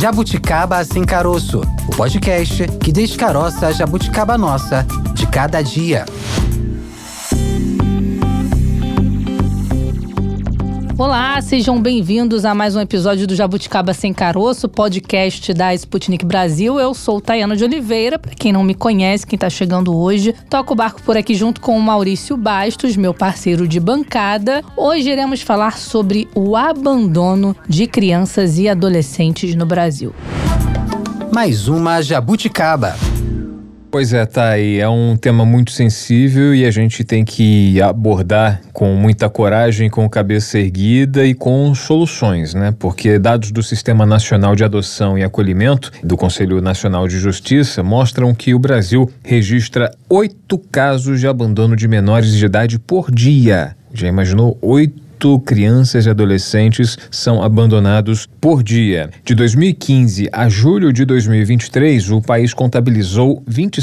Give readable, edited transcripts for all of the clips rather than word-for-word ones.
Jabuticaba Sem Caroço, o podcast que descaroça a jabuticaba nossa de cada dia. Olá, sejam bem-vindos a mais um episódio do Jabuticaba Sem Caroço, podcast da Sputnik Brasil. Eu sou Tayana de Oliveira, para quem não me conhece, quem tá chegando hoje. Toco o barco por aqui junto com o Maurício Bastos, meu parceiro de bancada. Hoje iremos falar sobre o abandono de crianças e adolescentes no Brasil. Mais uma jabuticaba. Pois é, Thay, é um tema muito sensível e a gente tem que abordar com muita coragem, com cabeça erguida e com soluções, né? Porque dados do Sistema Nacional de Adoção e Acolhimento, do Conselho Nacional de Justiça, mostram que o Brasil registra 8 casos de abandono de menores de idade por dia. Já imaginou? 8 crianças e adolescentes são abandonados por dia. De 2015 a julho de 2023, o país contabilizou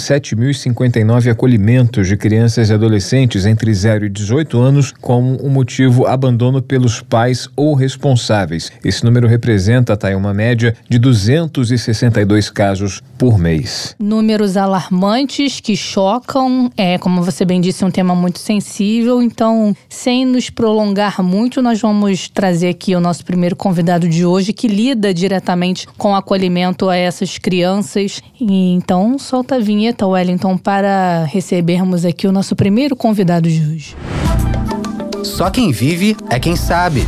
27.059 acolhimentos de crianças e adolescentes entre 0 e 18 anos com o motivo abandono pelos pais ou responsáveis. Esse número representa, uma média de 262 casos por mês. Números alarmantes que chocam, como você bem disse, um tema muito sensível, então, sem nos prolongar muito, nós vamos trazer aqui o nosso primeiro convidado de hoje, que lida diretamente com o acolhimento a essas crianças. E então, solta a vinheta, Wellington, para recebermos aqui o nosso primeiro convidado de hoje. Só quem vive é quem sabe.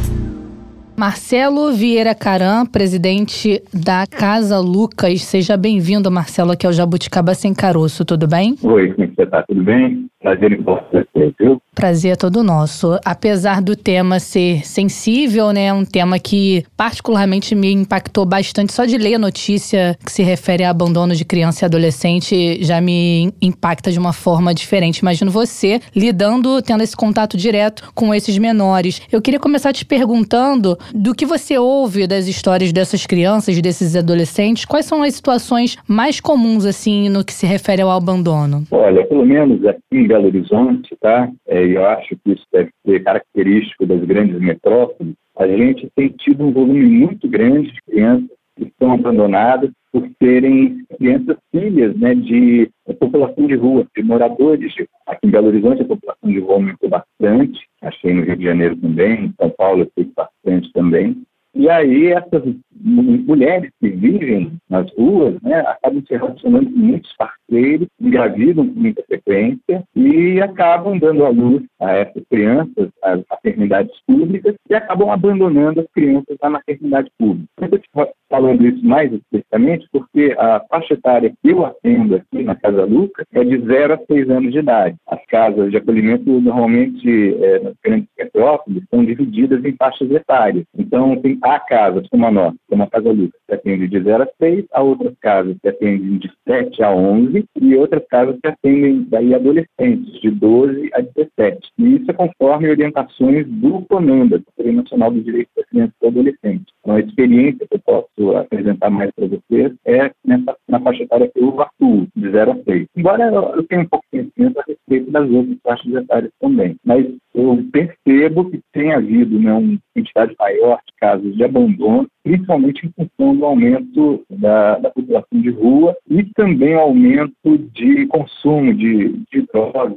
Marcelo Vieira Caram, presidente da Casa Lucas. Seja bem-vindo, Marcelo, aqui ao Jabuticaba Sem Caroço, tudo bem? Oi, como é que você tá? Tudo bem? Prazer em você, viu? Prazer é todo nosso. Apesar do tema ser sensível, né? Um tema que particularmente me impactou bastante. Só de ler a notícia que se refere a abandono de criança e adolescente já me impacta de uma forma diferente. Imagino você tendo esse contato direto com esses menores. Eu queria começar te perguntando do que você ouve das histórias dessas crianças, desses adolescentes. Quais são as situações mais comuns, assim, no que se refere ao abandono? Olha, pelo menos aqui em Belo Horizonte, eu acho que isso deve ser característico das grandes metrópoles. A gente tem tido um volume muito grande de crianças que estão abandonadas por serem crianças filhas, de população de rua, de moradores de rua. Aqui em Belo Horizonte a população de rua aumentou bastante, achei no Rio de Janeiro também, em São Paulo eu sei bastante também. E aí essas mulheres que vivem nas ruas, acabam se relacionando com muitos parceiros, engravidam com muita frequência e acabam dando à luz a essas crianças, às maternidades públicas, e acabam abandonando as crianças na maternidade pública. Eu estou falando isso mais especificamente porque a faixa etária que eu atendo aqui na Casa Lucas é de 0 a 6 anos de idade. As casas de acolhimento normalmente nas grandes metrópoles são divididas em faixas etárias. Então há casas como a nossa, como a Casa Lucas, que atende de 0 a 6, há outras casas que atendem de 7 a 11 e outras casas que atendem daí adolescentes, de 12 a 17. E isso é conforme orientações do CONANDA, do Conselho Nacional dos Direitos da Criança e do Adolescente. Então a experiência que eu posso apresentar mais para vocês é na faixa etária que eu atuo, de 0 a 6. Embora eu tenha um pouco de conhecimento a respeito das outras faixas etárias também. Mas eu percebo que tem havido uma quantidade maior de casos de abandono, principalmente em função do aumento da população de rua e também o aumento de consumo de drogas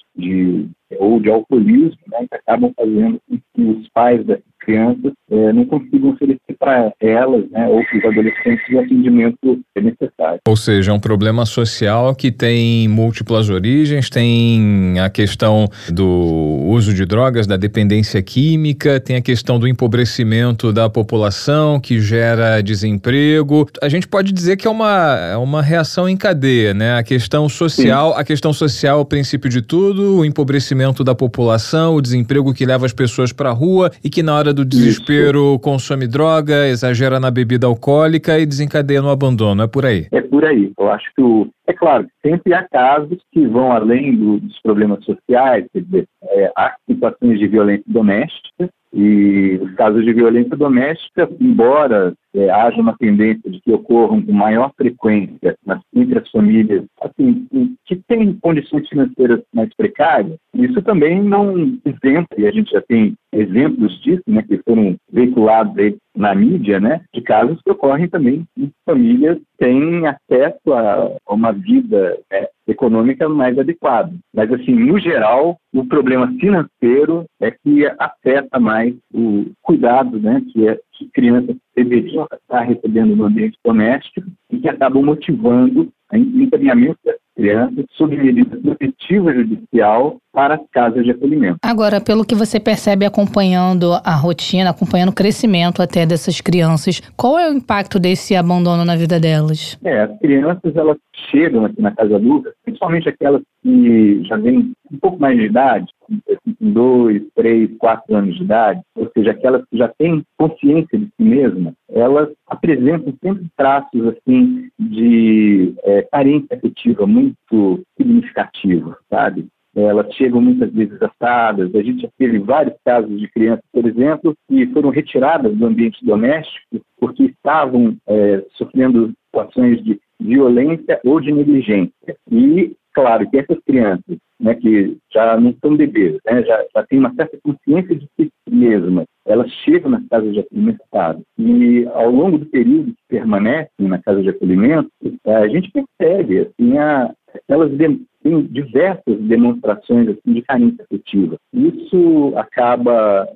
ou de alcoolismo, que acabam fazendo com que os pais dessas crianças não consigam oferecer para elas, ou para os adolescentes, o atendimento necessário. Ou seja, é um problema social que tem múltiplas origens, tem a questão do uso de drogas, da dependência química, tem a questão do empobrecimento da população que gera desemprego. A gente pode dizer que é uma reação em cadeia, A questão social, Sim. A questão social é o princípio de tudo, o empobrecimento da população, o desemprego que leva as pessoas para a rua e que na hora do desespero consome droga, exagera na bebida alcoólica e desencadeia no abandono. É por aí? É por aí. Eu acho que é claro, sempre há casos que vão além dos problemas sociais, quer dizer, há situações de violência doméstica, e os casos de violência doméstica, embora haja uma tendência de que ocorram com maior frequência entre as famílias que têm condições financeiras mais precárias, isso também não isenta, e a gente já tem exemplos disso, que foram veiculados aí na mídia, né, de casos que ocorrem também em famílias que têm acesso a uma vida econômica mais adequada. Mas, assim, no geral, o problema financeiro é que afeta mais o cuidado, né, que crianças deveriam estar recebendo no ambiente doméstico e que acabam motivando o encaminhamento das crianças sob medida protetiva judicial para as casas de acolhimento. Agora, pelo que você percebe acompanhando a rotina, acompanhando o crescimento até dessas crianças, qual é o impacto desse abandono na vida delas? As crianças, elas chegam aqui na Casa Lucas, principalmente aquelas que já vêm um pouco mais de idade, com 2, 3, 4 anos de idade, ou seja, aquelas que já têm consciência de si mesmas, elas apresentam sempre traços assim de carência afetiva muito significativos, sabe? Elas chegam muitas vezes assadas. A gente já teve vários casos de crianças, por exemplo, que foram retiradas do ambiente doméstico porque estavam sofrendo situações de violência ou de negligência. E, claro, que essas crianças, né, que já não são bebês, né, já têm uma certa consciência de si mesmas, elas chegam nas casas de acolhimento e, ao longo do período que permanecem na casa de acolhimento, a gente percebe assim, elas têm diversas demonstrações assim, de carência afetiva. Isso acaba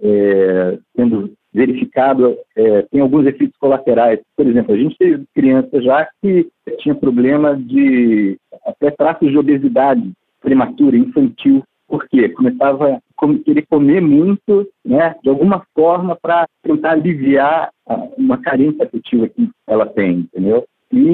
sendo verificado, tem alguns efeitos colaterais. Por exemplo, a gente teve crianças já que tinha problema de até traços de obesidade prematura, infantil. Por quê? Começava a querer comer muito, né, de alguma forma, para tentar aliviar uma carência afetiva que ela tem, entendeu?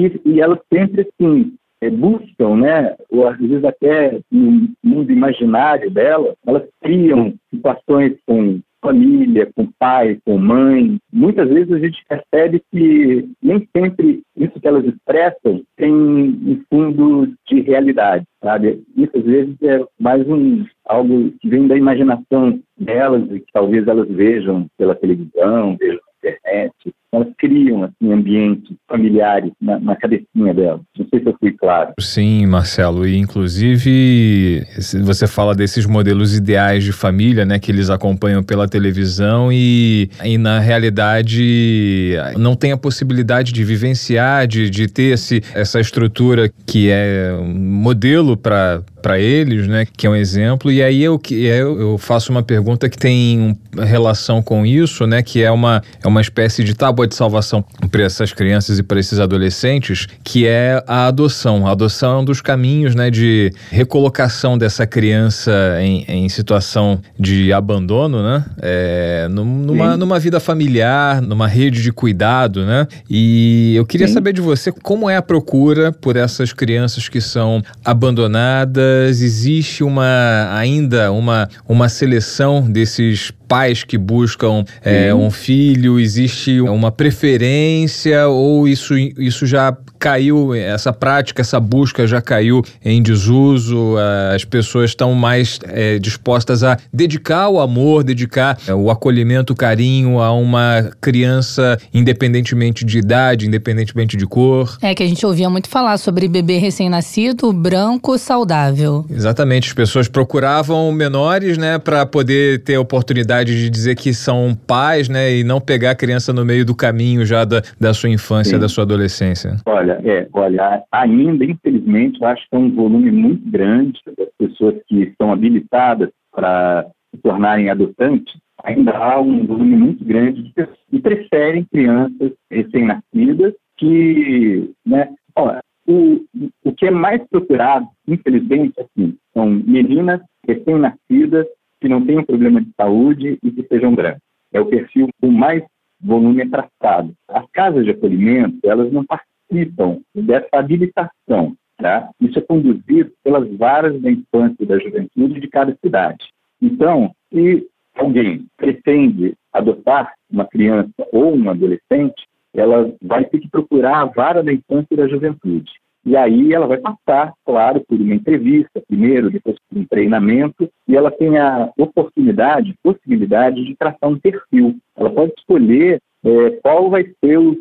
E elas sempre, assim, buscam, né, ou às vezes até no mundo imaginário dela, elas criam situações com família, com pai, com mãe. Muitas vezes a gente percebe que nem sempre isso que elas expressam tem um fundo de realidade, sabe? Muitas vezes é mais algo que vem da imaginação delas e que talvez elas vejam pela televisão, vejam na internet. Elas criam assim, ambientes familiares na cabecinha delas. Não sei se eu fui claro. Sim, Marcelo. E, inclusive, você fala desses modelos ideais de família, né, que eles acompanham pela televisão e na realidade, não tem a possibilidade de vivenciar, de ter essa estrutura que é um modelo para eles, né, que é um exemplo. E aí eu faço uma pergunta que tem relação com isso, né, que é uma espécie de tábua de salvação para essas crianças e para esses adolescentes, que é a adoção. A adoção é um dos caminhos, né, de recolocação dessa criança em situação de abandono, né, numa vida familiar, numa rede de cuidado, né, e eu queria saber de você como é a procura por essas crianças que são abandonadas. Existe ainda uma seleção desses pais que buscam um filho? Existe uma preferência ou isso já caiu, essa prática, essa busca já caiu em desuso? As pessoas estão mais dispostas a dedicar o amor, dedicar o acolhimento, o carinho a uma criança, independentemente de idade, independentemente de cor? Que a gente ouvia muito falar sobre bebê recém-nascido, branco, saudável. Exatamente, as pessoas procuravam menores, né, para poder ter a oportunidade de dizer que são pais, né, e não pegar a criança no meio do caminho já da sua infância, da sua adolescência. Olha, ainda, infelizmente, eu acho que é um volume muito grande das pessoas que estão habilitadas para se tornarem adotantes. Ainda há um volume muito grande de pessoas que preferem crianças recém-nascidas que, né, o que é mais procurado, infelizmente, assim, são meninas recém-nascidas que não tenham problema de saúde e que sejam brancas. É o perfil com mais volume traçado. As casas de acolhimento, elas não participam dessa habilitação, tá? Isso é conduzido pelas varas da infância e da juventude de cada cidade. Então, se alguém pretende adotar uma criança ou um adolescente, ela vai ter que procurar a vara da infância e da juventude. E aí ela vai passar, claro, por uma entrevista primeiro, depois por um treinamento, e ela tem a possibilidade de traçar um perfil. Ela pode escolher qual vai ser o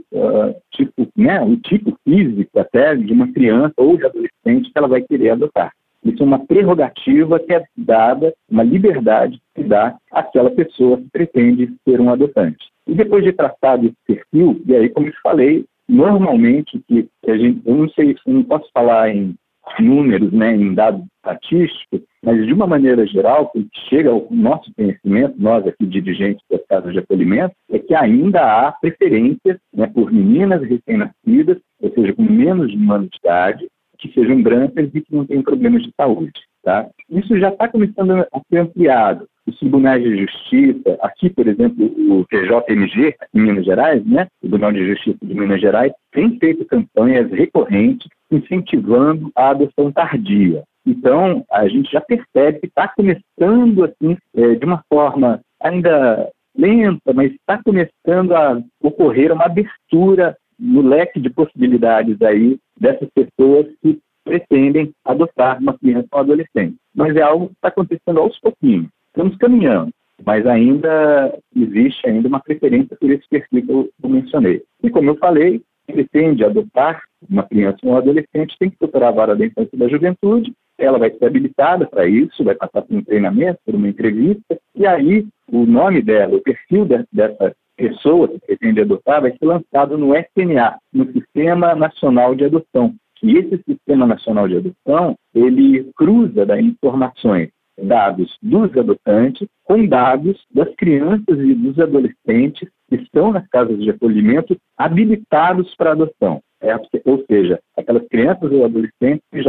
tipo físico até de uma criança ou de adolescente que ela vai querer adotar. Isso é uma prerrogativa que é dada, uma liberdade que dá àquela pessoa que pretende ser um adotante. E depois de traçado esse perfil, e aí, como eu te falei, normalmente, eu não sei, eu não posso falar em números, né, em dados estatísticos, mas de uma maneira geral, o que chega ao nosso conhecimento, nós aqui dirigentes das casas de acolhimento, é que ainda há preferência, né, por meninas recém-nascidas, ou seja, com menos de 1 ano de idade, que sejam brancas e que não tenham problemas de saúde. Tá? Isso já está começando a ser ampliado. Os tribunais de justiça, aqui, por exemplo, o TJMG, em Minas Gerais, né, o Tribunal de Justiça de Minas Gerais, tem feito campanhas recorrentes incentivando a adoção tardia. Então, a gente já percebe que está começando, assim, de uma forma ainda lenta, mas está começando a ocorrer uma abertura no leque de possibilidades aí dessas pessoas que pretendem adotar uma criança ou adolescente. Mas é algo que está acontecendo aos pouquinhos. Estamos caminhando, mas ainda existe uma preferência por esse perfil que eu mencionei. E como eu falei, pretende adotar uma criança ou um adolescente, tem que procurar a vara da infância e da juventude, ela vai ser habilitada para isso, vai passar por um treinamento, por uma entrevista, e aí o nome dela, o perfil dessa pessoa que pretende adotar vai ser lançado no SMA, no Sistema Nacional de Adoção. E esse Sistema Nacional de Adoção, ele cruza informações, dados dos adotantes com dados das crianças e dos adolescentes que estão nas casas de acolhimento habilitados para adoção. Ou seja, aquelas crianças ou adolescentes que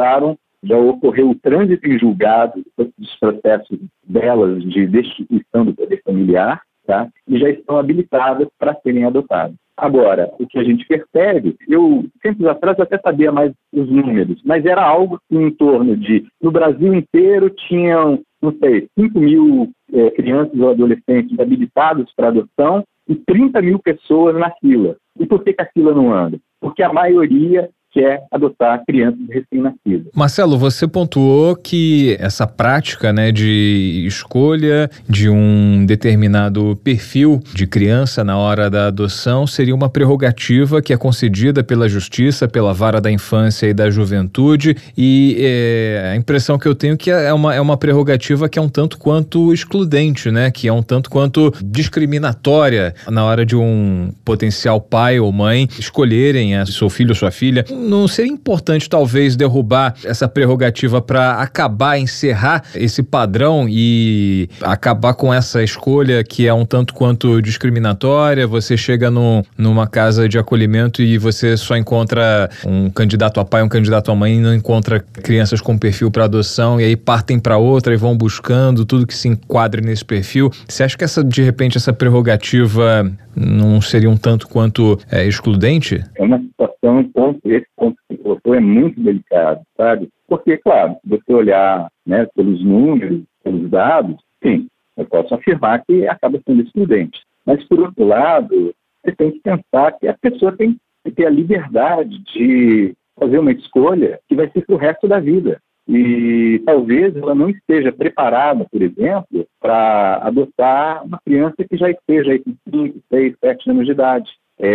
já ocorreu o trânsito em julgado dos processos delas de destituição do poder familiar, tá? E já estão habilitadas para serem adotadas. Agora, o que a gente percebe, eu tempos atrás até sabia mais os números, mas era algo em torno de, no Brasil inteiro tinham, 5 mil crianças ou adolescentes habilitados para adoção e 30 mil pessoas na fila. E por que a fila não anda? Porque a maioria quer adotar crianças recém-nascidas. Marcelo, você pontuou que essa prática, né, de escolha de um determinado perfil de criança na hora da adoção seria uma prerrogativa que é concedida pela Justiça, pela Vara da Infância e da Juventude, e a impressão que eu tenho que é uma prerrogativa que é um tanto quanto excludente, né, que é um tanto quanto discriminatória na hora de um potencial pai ou mãe escolherem seu filho ou sua filha. Não seria importante, talvez, derrubar essa prerrogativa para encerrar esse padrão e acabar com essa escolha que é um tanto quanto discriminatória? Você chega numa casa de acolhimento e você só encontra um candidato a pai, um candidato a mãe, e não encontra crianças com perfil para adoção, e aí partem para outra e vão buscando tudo que se enquadre nesse perfil. Você acha que de repente, essa prerrogativa não seria um tanto quanto excludente? É uma situação, esse ponto que você colocou é muito delicado, sabe? Porque, claro, se você olhar, né, pelos números, pelos dados, sim, eu posso afirmar que acaba sendo excludente. Mas, por outro lado, você tem que pensar que a pessoa tem que ter a liberdade de fazer uma escolha que vai ser para o resto da vida. E talvez ela não esteja preparada, por exemplo, para adotar uma criança que já esteja aí com 5, 6, 7 anos de idade.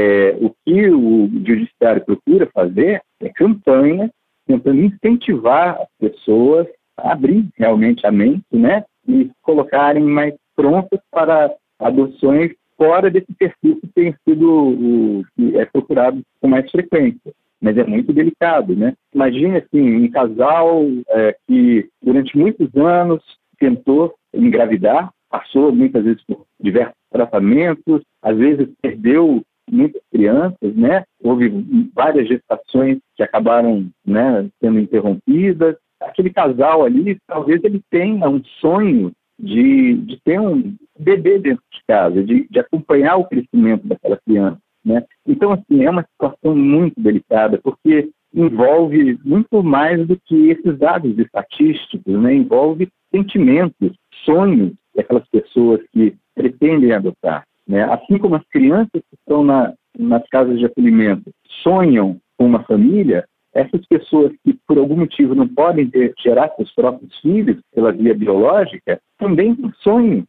O que o judiciário procura fazer é campanha tentando incentivar as pessoas a abrir realmente a mente, né, e colocarem mais prontas para adoções fora desse perfil que tem sido que é procurado com mais frequência. Mas é muito delicado, né? Imagine, assim, um casal que durante muitos anos tentou engravidar, passou muitas vezes por diversos tratamentos, às vezes perdeu muitas crianças, né? Houve várias gestações que acabaram, né, sendo interrompidas. Aquele casal ali, talvez ele tenha um sonho de ter um bebê dentro de casa, de acompanhar o crescimento daquela criança, né? Então, assim, é uma situação muito delicada, porque envolve muito mais do que esses dados estatísticos, né? Envolve sentimentos, sonhos daquelas pessoas que pretendem adotar, né? Assim como as crianças que estão nas casas de acolhimento sonham com uma família, essas pessoas que por algum motivo não podem gerar seus próprios filhos pela via biológica, também sonham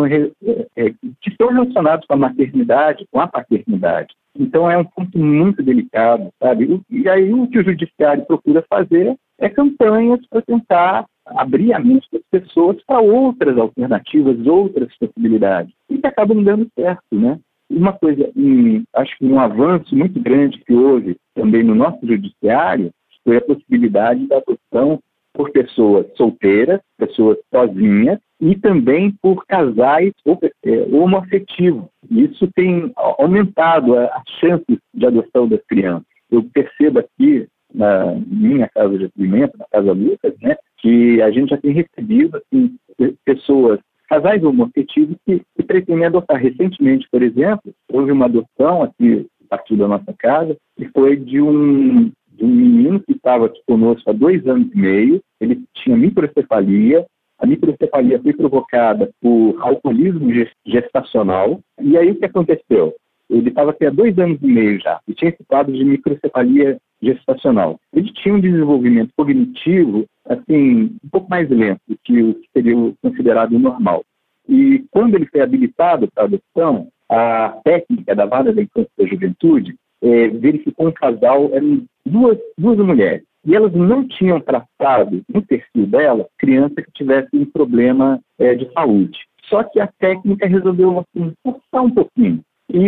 que estão relacionados com a maternidade, com a paternidade. Então é um ponto muito delicado, sabe? E aí o que o judiciário procura fazer é campanhas para tentar abrir a mente das pessoas para outras alternativas, outras possibilidades, e que acabam dando certo, né? Uma coisa, acho que um avanço muito grande que houve também no nosso judiciário foi a possibilidade da adoção por pessoas solteiras, pessoas sozinhas, e também por casais homoafetivos. Isso tem aumentado as chances de adoção das crianças. Eu percebo aqui, na minha casa de acolhimento, na Casa Lucas, né, que a gente já tem recebido assim, pessoas, casais homoafetivos que pretendem adotar. Recentemente, por exemplo, houve uma adoção aqui a partir da nossa casa, que foi de um menino que estava aqui conosco há 2 anos e meio. Ele tinha microcefalia. A microcefalia foi provocada por alcoolismo gestacional. E aí o que aconteceu? Ele estava aqui há 2 anos e meio já e tinha esse quadro de microcefalia gestacional. Ele tinha um desenvolvimento cognitivo assim, um pouco mais lento do que o que seria considerado normal. E quando ele foi habilitado para adoção, a técnica da Vara da Infância e da Juventude verificou um casal, eram duas mulheres, e elas não tinham tratado no perfil dela criança que tivesse um problema de saúde. Só que a técnica resolveu assim, forçar um pouquinho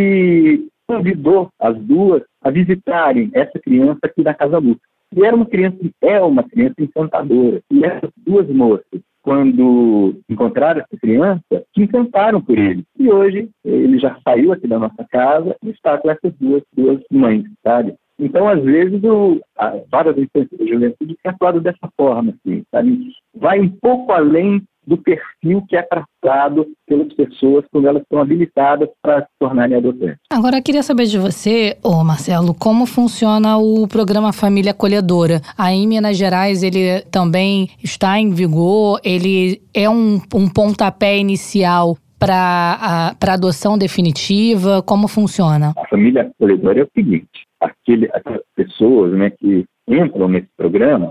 e convidou as duas a visitarem essa criança aqui da Casa Lucas. E é uma criança encantadora. E essas duas moças, quando encontraram essa criança, se encantaram por ele. E hoje ele já saiu aqui da nossa casa e está com essas duas mães, sabe? Então, às vezes, a Vara da Infância e da Juventude é atuado dessa forma, assim, sabe? Vai um pouco além do perfil que é traçado pelas pessoas quando elas estão habilitadas para se tornarem adotantes. Agora, eu queria saber de você, Marcelo, como funciona o programa Família Acolhedora. Aí, em Minas Gerais, ele também está em vigor, ele é um pontapé inicial para adoção definitiva? Como funciona? A Família Acolhedora é o seguinte, aquelas pessoas, né, que entram nesse programa,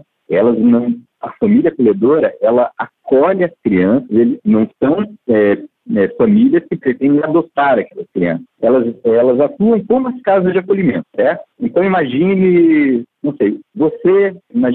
a família acolhedora, ela acolhe as crianças, eles não são famílias que pretendem adotar aquelas crianças. Elas atuam como as casas de acolhimento, certo? Então imagine, você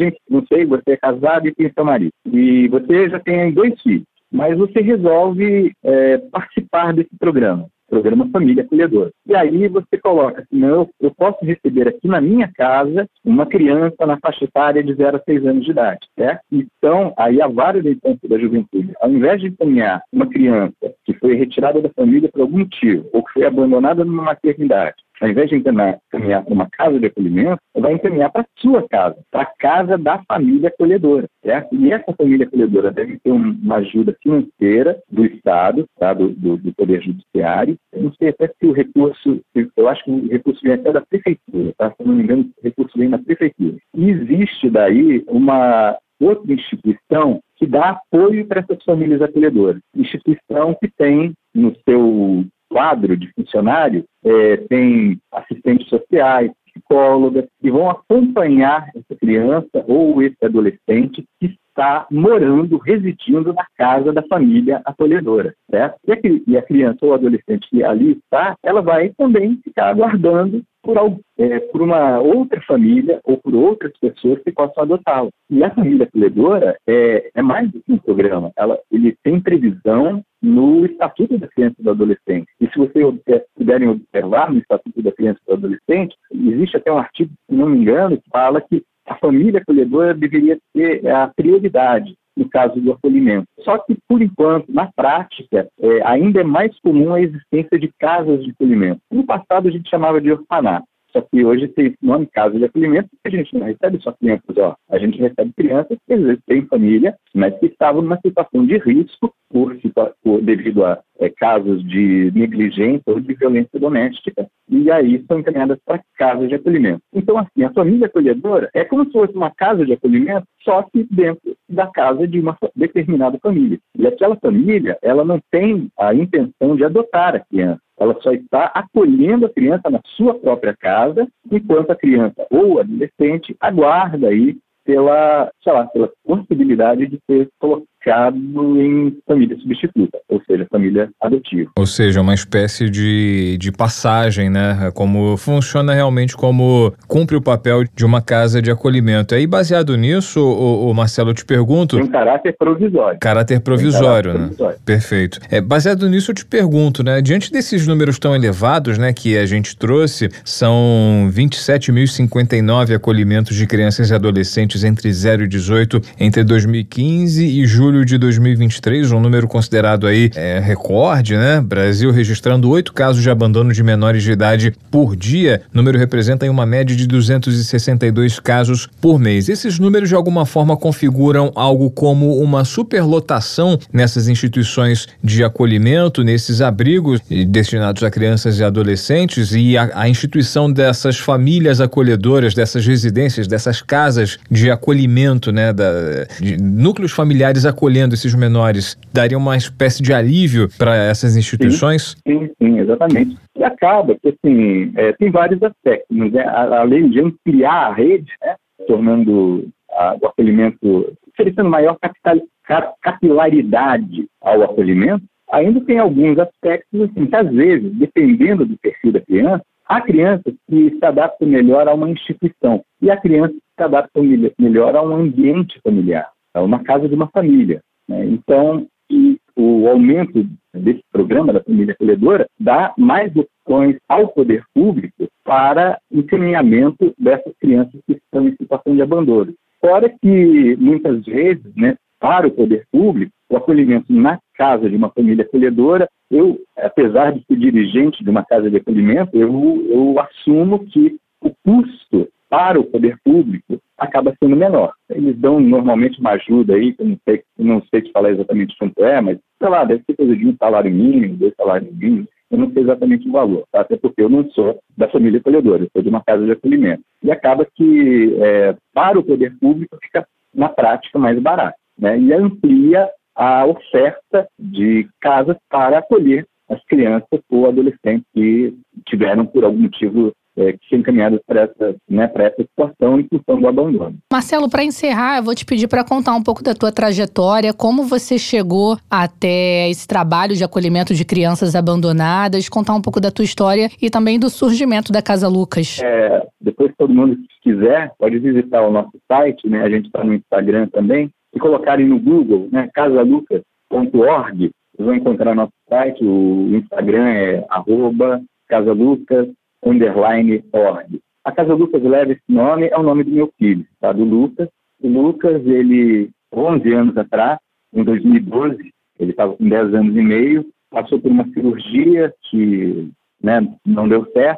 é casado e tem seu marido, e você já tem 2 filhos, mas você resolve participar desse programa Família Acolhedora. E aí você coloca assim, eu posso receber aqui na minha casa uma criança na faixa etária de 0 a 6 anos de idade, certo? Então, aí a Vara da Infância e da Juventude, ao invés de encaminhar uma criança que foi retirada da família por algum motivo, ou que foi abandonada numa maternidade, ao invés de encaminhar para uma casa de acolhimento, vai encaminhar para a sua casa, para a casa da família acolhedora, certo? E essa família acolhedora deve ter uma ajuda financeira do Estado, tá? do Poder Judiciário. Eu não sei até se o recurso, eu acho que o recurso vem até da Prefeitura, tá? Se não me engano, o recurso vem da Prefeitura. E existe daí uma outra instituição que dá apoio para essas famílias acolhedoras. Instituição que tem no seu quadro de funcionário, tem assistentes sociais, psicólogas, que vão acompanhar essa criança ou esse adolescente que está residindo na casa da família acolhedora, certo? E a criança ou adolescente que ali está, ela vai também ficar aguardando por uma outra família ou por outras pessoas que possam adotá-lo. E a família acolhedora é mais do que um programa. Ele tem previsão no Estatuto da Criança e do Adolescente. E se vocês puderem observar no Estatuto da Criança e do Adolescente, existe até um artigo, se não me engano, que fala que a família acolhedora deveria ser a prioridade no caso do acolhimento. Só que, por enquanto, na prática, ainda é mais comum a existência de casas de acolhimento. No passado, a gente chamava de orfanato. Só que hoje tem esse nome, casa de acolhimento, porque a gente não recebe só crianças, a gente recebe crianças que às vezes têm família, mas que estavam numa situação de risco devido a casos de negligência ou de violência doméstica, e aí são encaminhadas para casas de acolhimento. Então, assim, a família acolhedora é como se fosse uma casa de acolhimento, só que dentro da casa de uma determinada família. E aquela família, ela não tem a intenção de adotar a criança. Ela só está acolhendo a criança na sua própria casa, enquanto a criança ou adolescente aguarda aí pela possibilidade de ser classificado em família substituta, ou seja, família adotiva. Ou seja, uma espécie de passagem, né? Como funciona realmente, como cumpre o papel de uma casa de acolhimento. Aí, baseado nisso, o Marcelo, eu te pergunto... Tem um caráter provisório. Caráter provisório, né? Perfeito. Baseado nisso, eu te pergunto, né? Diante desses números tão elevados, né, que a gente trouxe, são 27.059 acolhimentos de crianças e adolescentes entre 0 e 18 entre 2015 e julho de 2023, um número considerado aí recorde, né? Brasil registrando 8 casos de abandono de menores de idade por dia. O número representa aí uma média de 262 casos por mês. Esses números, de alguma forma, configuram algo como uma superlotação nessas instituições de acolhimento, nesses abrigos destinados a crianças e adolescentes, e a instituição dessas famílias acolhedoras, dessas residências, dessas casas de acolhimento, né, de núcleos familiares acolhendo esses menores, daria uma espécie de alívio para essas instituições? Sim, exatamente. E acaba que, assim, tem vários aspectos, né? Além de ampliar a rede, né, tornando o acolhimento, oferecendo maior capilaridade ao acolhimento, ainda tem alguns aspectos, assim, que às vezes, dependendo do perfil da criança, há crianças que se adaptam melhor a uma instituição e há crianças que se adaptam melhor a um ambiente familiar, a uma casa de uma família, né? Então, o aumento desse programa da família acolhedora dá mais opções ao poder público para encaminhamento dessas crianças que estão em situação de abandono. Fora que, muitas vezes, né, para o poder público, o acolhimento na casa de uma família acolhedora, eu, apesar de ser dirigente de uma casa de acolhimento, eu assumo que o custo para o poder público acaba sendo menor. Eles dão normalmente uma ajuda aí, que eu não sei te falar exatamente quanto é, mas, sei lá, deve ser coisa de 1 salário mínimo, 2 salários mínimos, eu não sei exatamente o valor, tá? Até porque eu não sou da família acolhedora, eu sou de uma casa de acolhimento. E acaba que, para o poder público, fica, na prática, mais barato, né? E amplia a oferta de casas para acolher as crianças ou adolescentes que tiveram, por algum motivo, que ser encaminhadas para essa situação em função do abandono. Marcelo, para encerrar, eu vou te pedir para contar um pouco da tua trajetória, como você chegou até esse trabalho de acolhimento de crianças abandonadas, contar um pouco da tua história e também do surgimento da Casa Lucas. Depois, todo mundo que quiser, pode visitar o nosso site, né? A gente está no Instagram também, e colocarem no Google, né, casalucas.org, vocês vão encontrar nosso site, o Instagram é @casalucas_org. A Casa Lucas leva esse nome, é o nome do meu filho, tá? Do Lucas. O Lucas, ele, 11 anos atrás, em 2012, ele estava com 10 anos e meio, passou por uma cirurgia que, né, não deu certo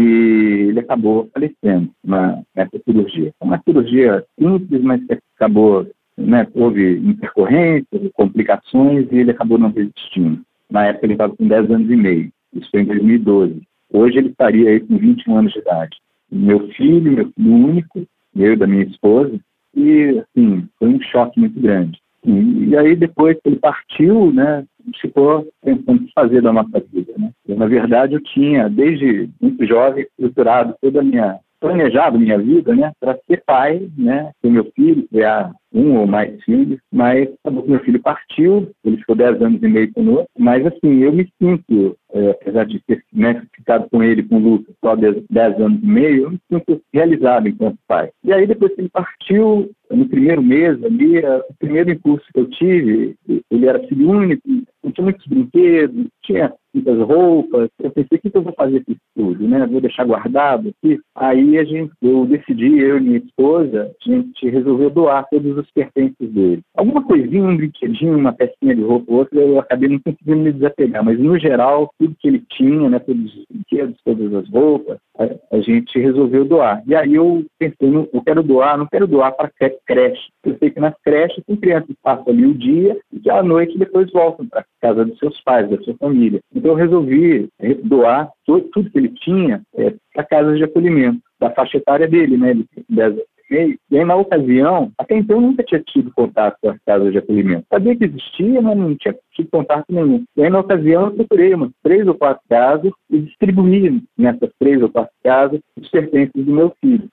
e ele acabou falecendo nessa cirurgia. Uma cirurgia simples, mas que acabou, né, houve intercorrências, complicações e ele acabou não resistindo. Na época ele estava com 10 anos e meio, isso foi em 2012. Hoje ele estaria aí com 21 anos de idade. Meu filho único, eu e da minha esposa, e assim, foi um choque muito grande. E aí depois que ele partiu, né, a gente ficou pensando o que fazer da nossa vida, né? Eu, na verdade, eu tinha, desde muito jovem, estruturado planejado minha vida, né, para ser pai, né, ter meu filho, criar um ou mais filhos, mas acabou que meu filho partiu, ele ficou 10 anos e meio conosco, mas assim, eu me sinto, apesar de ter, né, ficado com ele, com o Lucas, só 10 anos e meio, eu me sinto realizado enquanto pai. E aí, depois que ele partiu, no primeiro mês ali, o primeiro impulso que eu tive, ele era filho único, não tinha muitos brinquedos, tinha muitas roupas, eu pensei, o que eu vou fazer com isso tudo, né? Vou deixar guardado aqui? Aí eu decidi, eu e minha esposa, a gente resolveu doar todos os pertences dele. Alguma coisinha, um brinquedinho, uma pecinha de roupa ou outra, eu acabei não conseguindo me desapegar, mas no geral, tudo que ele tinha, né, todos os brinquedos, todas as roupas, a gente resolveu doar. E aí eu pensei, eu quero doar, não quero doar para creche. Eu sei que nas creches tem crianças que passam ali o dia e que à noite depois voltam para casa dos seus pais, da sua família. Então eu resolvi doar tudo que ele tinha para casas de acolhimento, da faixa etária dele, né? Ele tem 10 anos e meio. E aí, na ocasião, até então eu nunca tinha tido contato com as casas de acolhimento. Sabia que existia, mas não tinha tido contato nenhum. E aí, na ocasião, eu procurei umas 3 ou 4 casas e distribuí nessas 3 ou 4 casas os pertences do meu filho.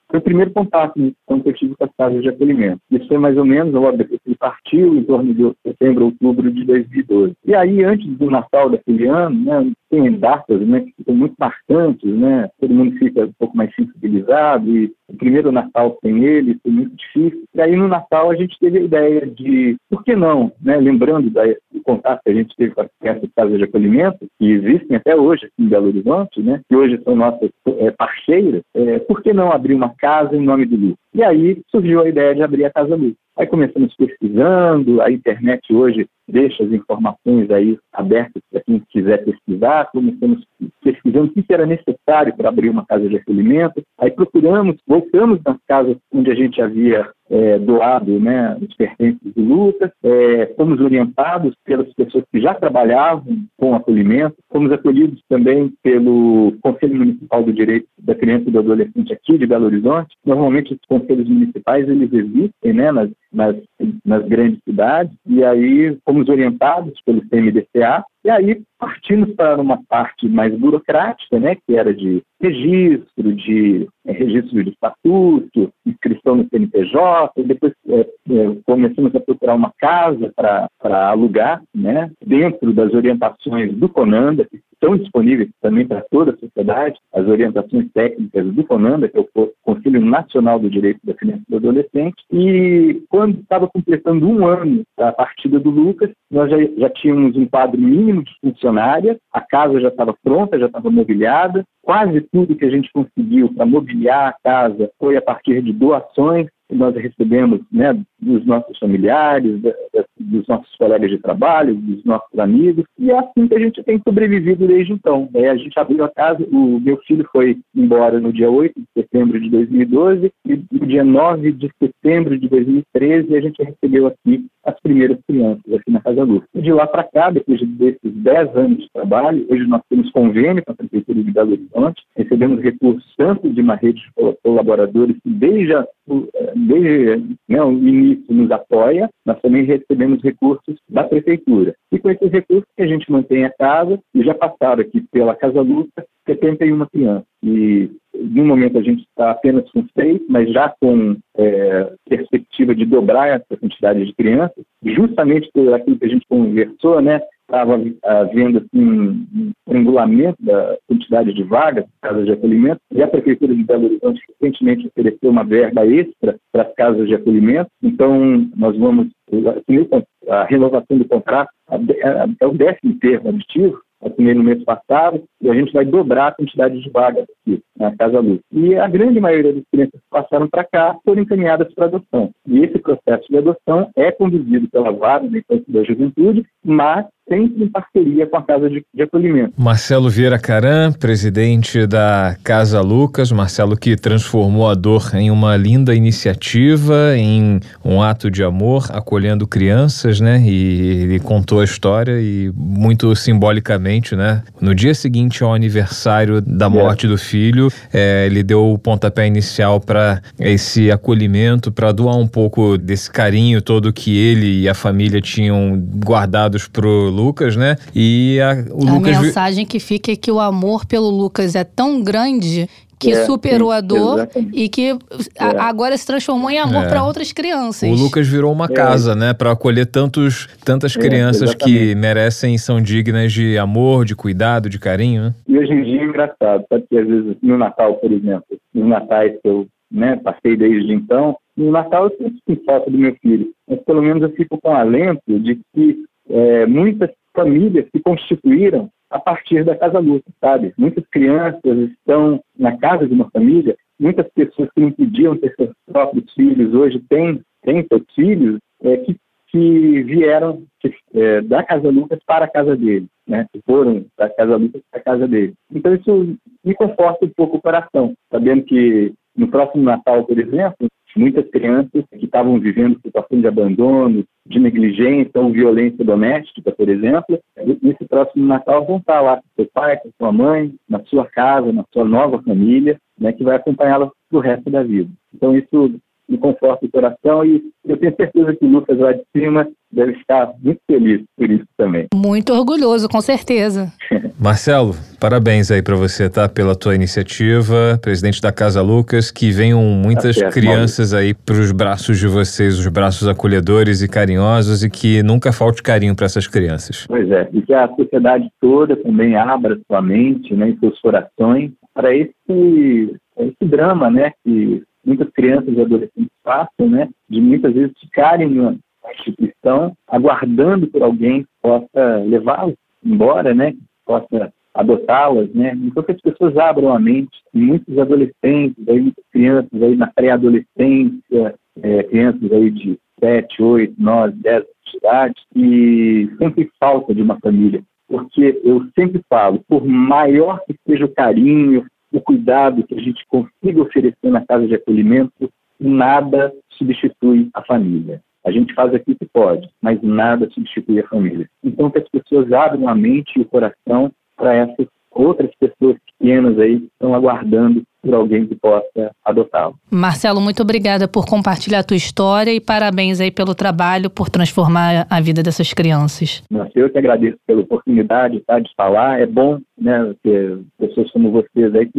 foi o primeiro contato que eu tive com as casas de acolhimento. Isso foi mais ou menos, logo depois que ele partiu, em torno de setembro, outubro de 2012. E aí, antes do Natal daquele ano, né, tem datas, né, que ficam muito marcantes, né, todo mundo fica um pouco mais sensibilizado, e o primeiro Natal sem ele foi muito difícil. E aí, no Natal, a gente teve a ideia de, por que não, né, lembrando do contato que a gente teve com essas casas de acolhimento, que existem até hoje aqui em Belo Horizonte, né, que hoje são nossas parceiras, por que não abrir uma casa em nome do Lucas? E aí surgiu a ideia de abrir a Casa Lucas. Aí começamos pesquisando, a internet hoje deixa as informações aí abertas para quem quiser pesquisar, começamos pesquisando o que era necessário para abrir uma casa de acolhimento, aí voltamos nas casas onde a gente havia doado, né, os pertences do Lucas, fomos orientados pelas pessoas que já trabalhavam com acolhimento, fomos acolhidos também pelo Conselho Municipal do Direito da Criança e do Adolescente aqui de Belo Horizonte. Normalmente os conselhos municipais eles existem, né, nas grandes cidades, e aí fomos orientados pelo CMDCA, e aí partimos para uma parte mais burocrática, né, que era de registro de estatuto, inscrição no CNPJ, e depois começamos a procurar uma casa para alugar, né, dentro das orientações do CONANDA, que estão disponíveis também para toda a sociedade, as orientações técnicas do CONANDA, que é o Conselho Nacional do Direito da Criança e do Adolescente, e quando estava completando um ano da partida do Lucas, nós já tínhamos um quadro mínimo de funcionárias, a casa já estava pronta, já estava mobiliada, quase tudo que a gente conseguiu para mobiliar a casa foi a partir de doações que nós recebemos, né, dos nossos familiares, dos nossos colegas de trabalho, dos nossos amigos, e é assim que a gente tem sobrevivido desde então. A gente abriu a casa, o meu filho foi embora no dia 8 de setembro de 2012, e no dia 9 de setembro de 2013 a gente recebeu aqui as primeiras crianças, aqui na Casa Lucas. E de lá para cá, depois desses 10 anos de trabalho, hoje nós temos convênio com a Prefeitura de Belo Horizonte, recebemos recursos tanto de uma rede de colaboradores que desde o início nos apoia, nós também recebemos recursos da Prefeitura. E com esses recursos que a gente mantém a casa, e já passaram aqui pela Casa Lucas 71 crianças. E no momento a gente está apenas com 6, mas já com perspectiva de dobrar essa quantidade de crianças, justamente por aquilo que a gente conversou, né? Estava havendo assim, um triangulamento da quantidade de vagas, casas de acolhimento, e a Prefeitura de Belo Horizonte recentemente ofereceu uma verba extra para as casas de acolhimento. Então, nós vamos, a renovação do contrato é o 10º aditivo, assinei no mês passado, e a gente vai dobrar a quantidade de vagas aqui na Casa Luz. E a grande maioria das crianças que passaram para cá foram encaminhadas para adoção. E esse processo de adoção é conduzido pela Vara da Infância e da Juventude, mas sempre em parceria com a Casa de Acolhimento. Marcelo Vieira Caram, presidente da Casa Lucas, Marcelo que transformou a dor em uma linda iniciativa, em um ato de amor, acolhendo crianças, né? E ele contou a história e muito simbolicamente, né? No dia seguinte ao aniversário da morte do filho, ele deu o pontapé inicial para esse acolhimento, para doar um pouco desse carinho todo que ele e a família tinham guardados pro Lucas, né? E o Lucas... A mensagem que fica é que o amor pelo Lucas é tão grande que superou a dor e que agora se transformou em amor para outras crianças. O Lucas virou uma casa, né? Para acolher tantas crianças que merecem e são dignas de amor, de cuidado, de carinho, né? E hoje em dia é engraçado, sabe que às vezes no Natal, por exemplo, nos natais que eu passei desde então, no Natal eu sempre sinto falta do meu filho, mas pelo menos eu fico com alento de que muitas famílias se constituíram a partir da Casa Lucas, sabe? Muitas crianças estão na casa de uma família, muitas pessoas que não podiam ter seus próprios filhos, hoje têm seus filhos, que vieram da Casa Lucas para a casa dele, né? Que foram da Casa Lucas para a casa dele. Então isso me conforta um pouco o coração, sabendo que no próximo Natal, por exemplo, muitas crianças que estavam vivendo situação de abandono, de negligência ou violência doméstica, por exemplo, nesse próximo Natal vão estar lá com seu pai, com sua mãe, na sua casa, na sua nova família, né, que vai acompanhá-la pro resto da vida. Então isso me conforta o coração e eu tenho certeza que o Lucas lá de cima deve ficar muito feliz por isso também. Muito orgulhoso, com certeza. Marcelo, parabéns aí para você, tá? Pela tua iniciativa, presidente da Casa Lucas, que venham muitas crianças aí para os braços de vocês, os braços acolhedores e carinhosos, e que nunca falte carinho para essas crianças. Pois é, e que a sociedade toda também abra sua mente, né, e seus corações para esse drama, né, que muitas crianças e adolescentes passam, né, de muitas vezes ficarem numa instituição aguardando por alguém que possa levá-los embora, né, que possa adotá-las, né. Então que as pessoas abram a mente. E muitos adolescentes, aí, muitas crianças aí na pré-adolescência, crianças aí de 7, 8, 9, 10 anos de idade, e sempre falta de uma família. Porque eu sempre falo, por maior que seja o carinho, o cuidado que a gente consiga oferecer na casa de acolhimento, nada substitui a família. A gente faz aqui o que pode, mas nada substitui a família. Então que as pessoas abram a mente e o coração para essas outras pessoas pequenas aí que estão aguardando por alguém que possa adotá-lo. Marcelo, muito obrigada por compartilhar a tua história e parabéns aí pelo trabalho, por transformar a vida dessas crianças. Eu que agradeço pela oportunidade, tá, de falar. É bom, né, ter pessoas como vocês aí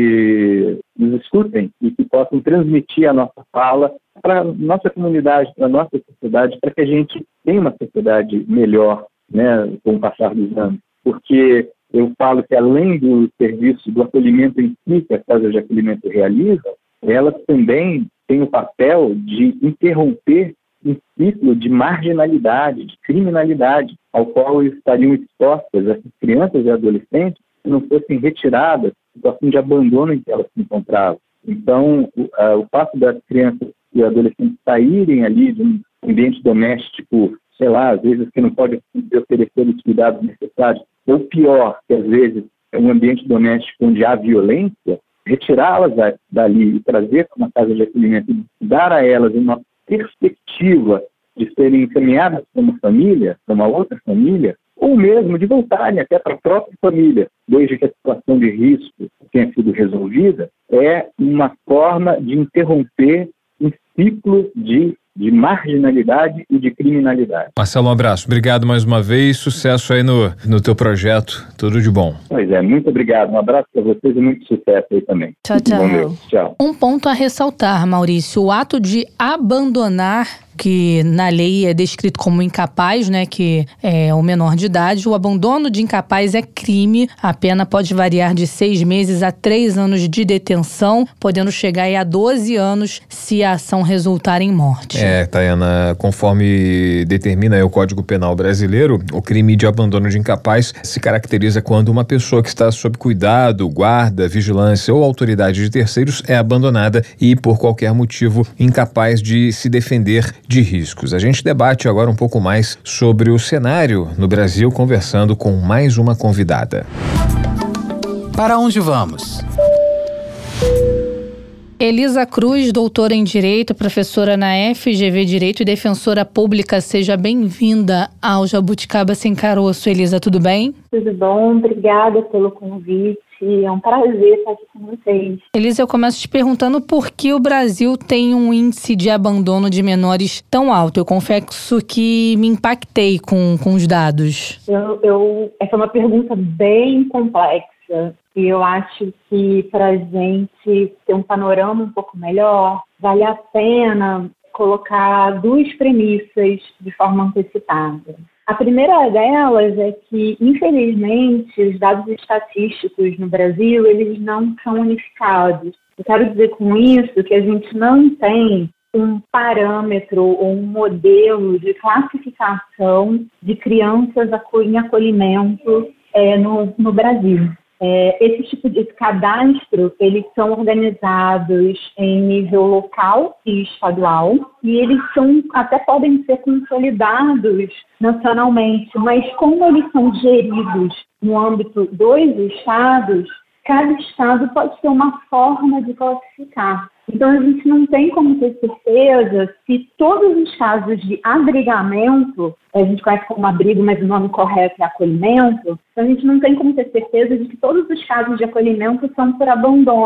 que nos escutem e que possam transmitir a nossa fala para a nossa comunidade, para a nossa sociedade, para que a gente tenha uma sociedade melhor, né, com o passar dos anos. Porque eu falo que além do serviço do acolhimento em si, que a Casa de Acolhimento realiza, elas também têm o papel de interromper um ciclo de marginalidade, de criminalidade, ao qual estariam expostas essas crianças e adolescentes se não fossem retiradas da situação de abandono em que elas se encontravam. Então, o fato das crianças e adolescentes saírem ali de um ambiente doméstico, sei lá, às vezes que não pode oferecer os cuidados necessários, ou pior, que às vezes é um ambiente doméstico onde há violência, retirá-las dali e trazer para uma casa de acolhimento e dar a elas uma perspectiva de serem encaminhadas para uma família, para uma outra família, ou mesmo de voltarem até para a própria família, desde que a situação de risco tenha sido resolvida, é uma forma de interromper um ciclo de marginalidade e de criminalidade. Marcelo, um abraço. Obrigado mais uma vez. Sucesso aí no teu projeto. Tudo de bom. Pois é, muito obrigado. Um abraço para vocês e muito sucesso aí também. Tchau, tchau. Tchau. Um ponto a ressaltar, Maurício. O ato de abandonar, que na lei é descrito como incapaz, né, que é o menor de idade, o abandono de incapaz é crime. A pena pode variar de 6 meses a 3 anos de detenção, podendo chegar aí a 12 anos se a ação resultar em morte. Tayana, conforme determina o Código Penal brasileiro, o crime de abandono de incapaz se caracteriza quando uma pessoa que está sob cuidado, guarda, vigilância ou autoridade de terceiros é abandonada e, por qualquer motivo, incapaz de se defender de riscos. A gente debate agora um pouco mais sobre o cenário no Brasil, conversando com mais uma convidada. Para onde vamos? Elisa Cruz, doutora em Direito, professora na FGV Direito e defensora pública. Seja bem-vinda ao Jabuticaba Sem Caroço. Elisa, tudo bem? Tudo bom, obrigada pelo convite. É um prazer estar aqui com vocês. Elisa, eu começo te perguntando por que o Brasil tem um índice de abandono de menores tão alto. Eu confesso que me impactei com os dados. Essa é uma pergunta bem complexa. E eu acho que para a gente ter um panorama um pouco melhor, vale a pena colocar 2 premissas de forma antecipada. A primeira delas é que, infelizmente, os dados estatísticos no Brasil, eles não são unificados. Eu quero dizer com isso que a gente não tem um parâmetro ou um modelo de classificação de crianças em acolhimento no Brasil. Esse tipo de cadastro, eles são organizados em nível local e estadual e eles até podem ser consolidados nacionalmente, mas como eles são geridos no âmbito dos estados, cada estado pode ter uma forma de classificar. Então, a gente não tem como ter certeza se todos os casos de abrigamento, a gente conhece como abrigo, mas o nome correto é acolhimento, então a gente não tem como ter certeza de que todos os casos de acolhimento são por abandono,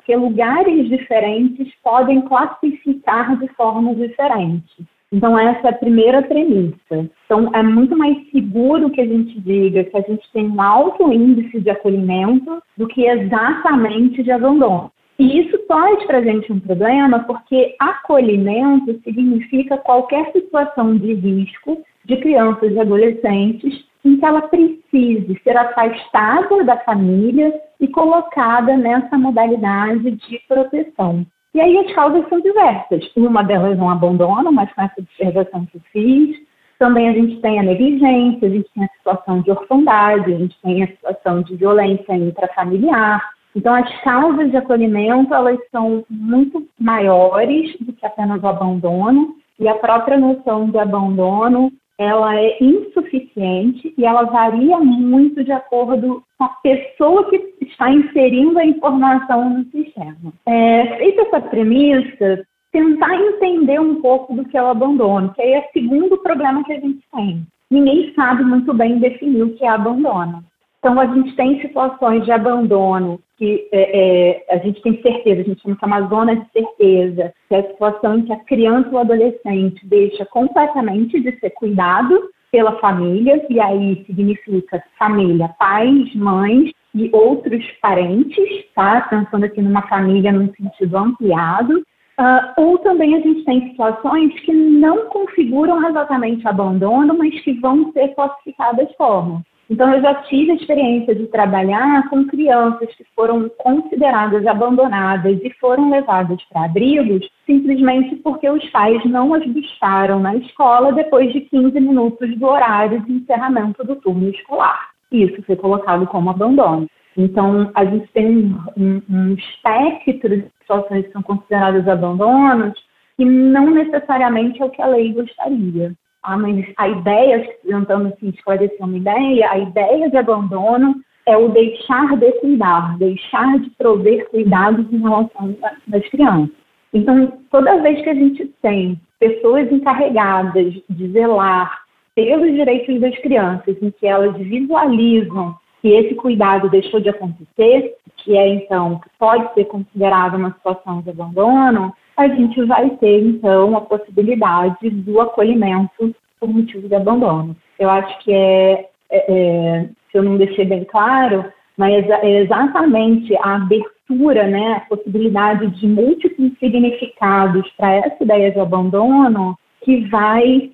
porque lugares diferentes podem classificar de formas diferentes. Então, essa é a primeira premissa. Então, é muito mais seguro que a gente diga que a gente tem um alto índice de acolhimento do que exatamente de abandono. E isso traz para a gente um problema, porque acolhimento significa qualquer situação de risco de crianças e adolescentes em que ela precise ser afastada da família e colocada nessa modalidade de proteção. E aí as causas são diversas. Uma delas é um abandono, mas com essa observação que eu fiz. Também a gente tem a negligência, a gente tem a situação de orfandade, a gente tem a situação de violência intrafamiliar. Então, as causas de acolhimento, elas são muito maiores do que apenas o abandono, e a própria noção de abandono, ela é insuficiente e ela varia muito de acordo com a pessoa que está inserindo a informação no sistema. Feita essa premissa, tentar entender um pouco do que é o abandono, que aí é o segundo problema que a gente tem. Ninguém sabe muito bem definir o que é abandono. Então, a gente tem situações de abandono que a gente tem certeza, a gente chama que é uma zona de certeza, que é a situação em que a criança ou adolescente deixa completamente de ser cuidado pela família, e aí significa família, pais, mães e outros parentes, tá? Pensando aqui numa família num sentido ampliado. Ou também a gente tem situações que não configuram exatamente abandono, mas que vão ser classificadas como. Então, eu já tive a experiência de trabalhar com crianças que foram consideradas abandonadas e foram levadas para abrigos simplesmente porque os pais não as buscaram na escola depois de 15 minutos do horário de encerramento do turno escolar. Isso foi colocado como abandono. Então, a gente tem um espectro de situações que são consideradas abandonos que não necessariamente é o que a lei gostaria. Mas a ideia, tentando assim, esclarecer uma ideia, a ideia de abandono é o deixar de cuidar, deixar de prover cuidados em relação às crianças. Então, toda vez que a gente tem pessoas encarregadas de zelar pelos direitos das crianças, em que elas visualizam que esse cuidado deixou de acontecer, que é, então, pode ser considerado uma situação de abandono, a gente vai ter, então, a possibilidade do acolhimento por motivo de abandono. Eu acho que se eu não deixei bem claro, mas é exatamente a abertura, né, a possibilidade de múltiplos significados para essa ideia de abandono que vai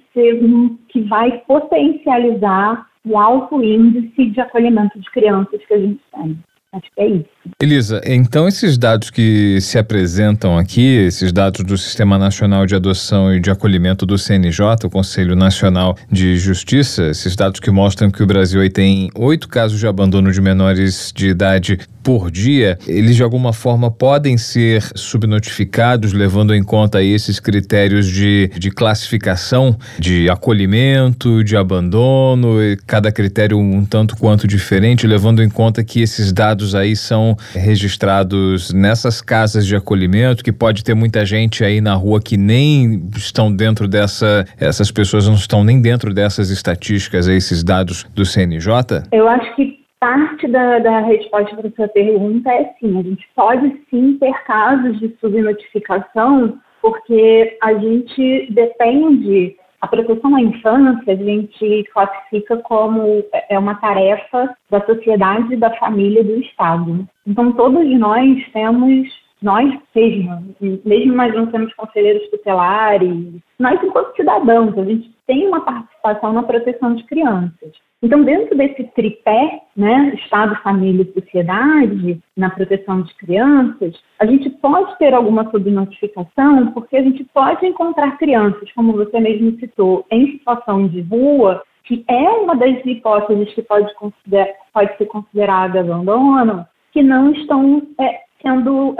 potencializar o alto índice de acolhimento de crianças que a gente tem. Acho que é isso. Elisa, então esses dados que se apresentam aqui, esses dados do Sistema Nacional de Adoção e de Acolhimento do CNJ, o Conselho Nacional de Justiça, esses dados que mostram que o Brasil aí tem 8 casos de abandono de menores de idade por dia, eles de alguma forma podem ser subnotificados, levando em conta aí esses critérios de classificação, de acolhimento, de abandono, cada critério um tanto quanto diferente, levando em conta que esses dados aí são registrados nessas casas de acolhimento, que pode ter muita gente aí na rua que nem estão dentro essas pessoas não estão nem dentro dessas estatísticas, esses dados do CNJ? Eu acho que parte da resposta para a sua pergunta é sim, a gente pode sim ter casos de subnotificação, porque a gente depende, a proteção à infância a gente classifica como uma tarefa da sociedade, da família e do Estado. Então todos nós temos, mesmo nós não temos conselheiros tutelares, nós enquanto cidadãos, a gente tem uma participação na proteção de crianças. Então, dentro desse tripé, né, Estado, família e sociedade, na proteção de crianças, a gente pode ter alguma subnotificação, porque a gente pode encontrar crianças, como você mesmo citou, em situação de rua, que é uma das hipóteses que pode ser considerada abandono, que não estão sendo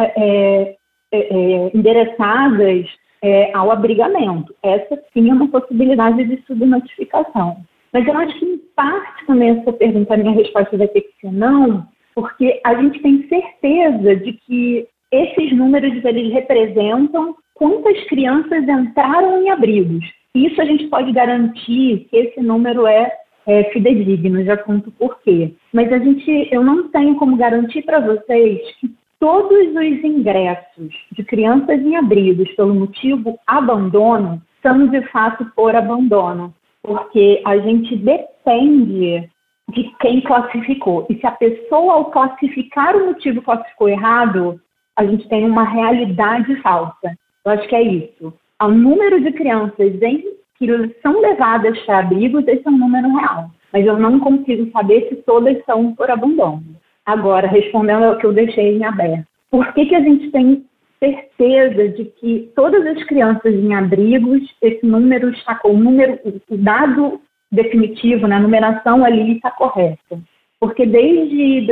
endereçadas ao abrigamento. Essa sim é uma possibilidade de subnotificação. Mas eu acho que, em parte, também essa pergunta, a minha resposta vai ter que ser não, porque a gente tem certeza de que esses números, eles representam quantas crianças entraram em abrigos. Isso a gente pode garantir que esse número é fidedigno, já conto por quê. Mas eu não tenho como garantir para vocês que todos os ingressos de crianças em abrigos pelo motivo abandono são, de fato, por abandono, porque a gente depende de quem classificou. E se a pessoa, ao classificar o motivo, classificou errado, a gente tem uma realidade falsa. Eu acho que é isso. O número de crianças que são levadas para abrigos, esse é um número real. Mas eu não consigo saber se todas são por abandono. Agora, respondendo ao que eu deixei em aberto. Por que a gente tem certeza de que todas as crianças em abrigos, esse número está com o dado definitivo, né, a numeração ali está correta? Porque desde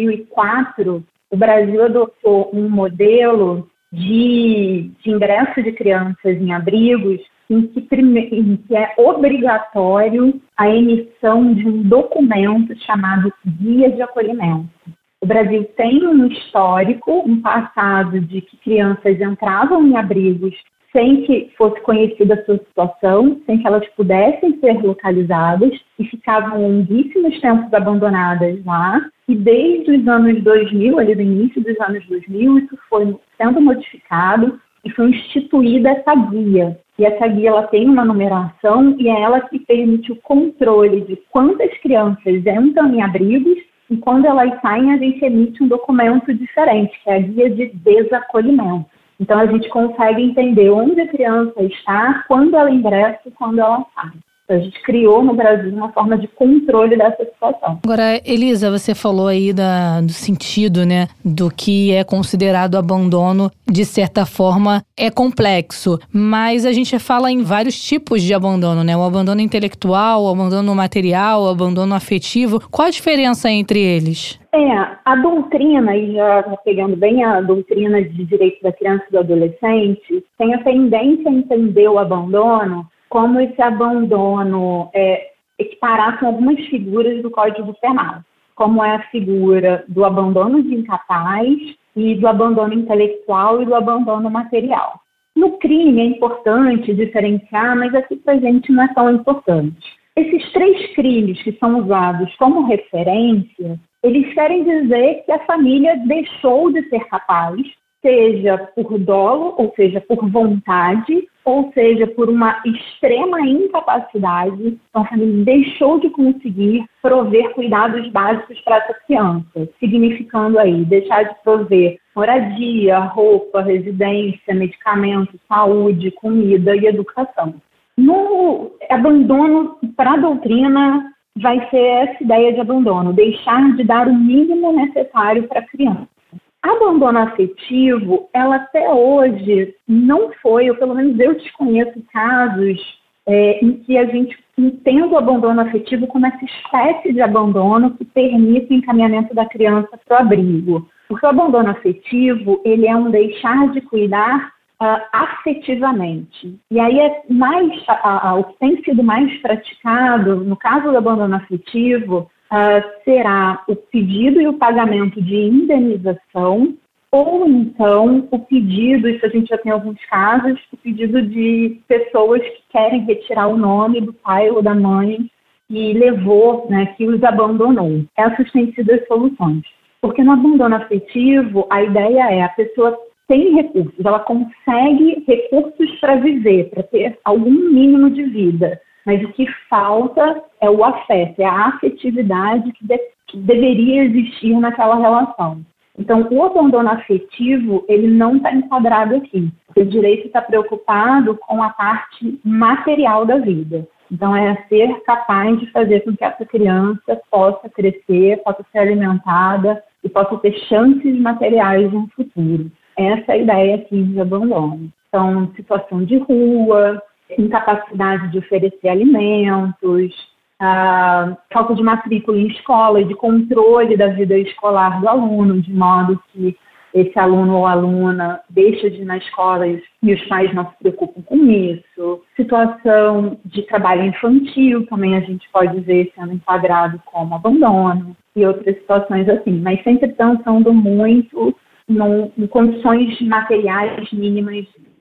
2004, o Brasil adotou um modelo de ingresso de crianças em abrigos em que é obrigatório a emissão de um documento chamado Guia de Acolhimento. O Brasil tem um histórico, um passado de que crianças entravam em abrigos sem que fosse conhecida a sua situação, sem que elas pudessem ser localizadas e ficavam longuíssimos tempos abandonadas lá. E desde os anos 2000, ali do início dos anos 2000, isso foi sendo modificado e foi instituída essa guia. E essa guia ela tem uma numeração e é ela que permite o controle de quantas crianças entram em abrigos e quando elas saem a gente emite um documento diferente, que é a guia de desacolhimento. Então a gente consegue entender onde a criança está, quando ela ingressa e quando ela sai. A gente criou no Brasil uma forma de controle dessa situação. Agora, Elisa, você falou aí do sentido, né, do que é considerado abandono, de certa forma é complexo, mas a gente fala em vários tipos de abandono, né? O abandono intelectual, o abandono material, o abandono afetivo. Qual a diferença entre eles? A doutrina, e já pegando bem a doutrina de direito da criança e do adolescente, tem a tendência a entender o abandono como esse abandono equiparar com algumas figuras do Código Penal, como é a figura do abandono de incapaz e do abandono intelectual e do abandono material. No crime é importante diferenciar, mas aqui para a gente não é tão importante. Esses 3 crimes que são usados como referência, eles querem dizer que a família deixou de ser capaz, seja por dolo, ou seja, por vontade, ou seja, por uma extrema incapacidade, então a família deixou de conseguir prover cuidados básicos para essa criança, significando aí deixar de prover moradia, roupa, residência, medicamentos, saúde, comida e educação. No abandono, para a doutrina, vai ser essa ideia de abandono, deixar de dar o mínimo necessário para a criança. Abandono afetivo, ela até hoje não foi, ou pelo menos eu desconheço casos em que a gente entenda o abandono afetivo como essa espécie de abandono que permite o encaminhamento da criança para o abrigo. Porque o abandono afetivo, ele é um deixar de cuidar afetivamente. E aí o que tem sido mais praticado, no caso do abandono afetivo, será o pedido e o pagamento de indenização, ou então o pedido, isso a gente já tem alguns casos, o pedido de pessoas que querem retirar o nome do pai ou da mãe que levou, né, que os abandonou. Essas têm sido as soluções. Porque no abandono afetivo, a ideia é a pessoa tem recursos, ela consegue recursos para viver, para ter algum mínimo de vida. Mas o que falta é o afeto, é a afetividade que deveria existir naquela relação. Então, o abandono afetivo, ele não está enquadrado aqui. O direito está preocupado com a parte material da vida. Então, é ser capaz de fazer com que essa criança possa crescer, possa ser alimentada e possa ter chances materiais no futuro. Essa é a ideia aqui de abandono. Então, situação de rua, incapacidade de oferecer alimentos, falta de matrícula em escola e de controle da vida escolar do aluno, de modo que esse aluno ou aluna deixa de ir na escola e os pais não se preocupam com isso. Situação de trabalho infantil também a gente pode ver sendo enquadrado como abandono e outras situações assim, mas sempre pensando muito em condições materiais mínimas.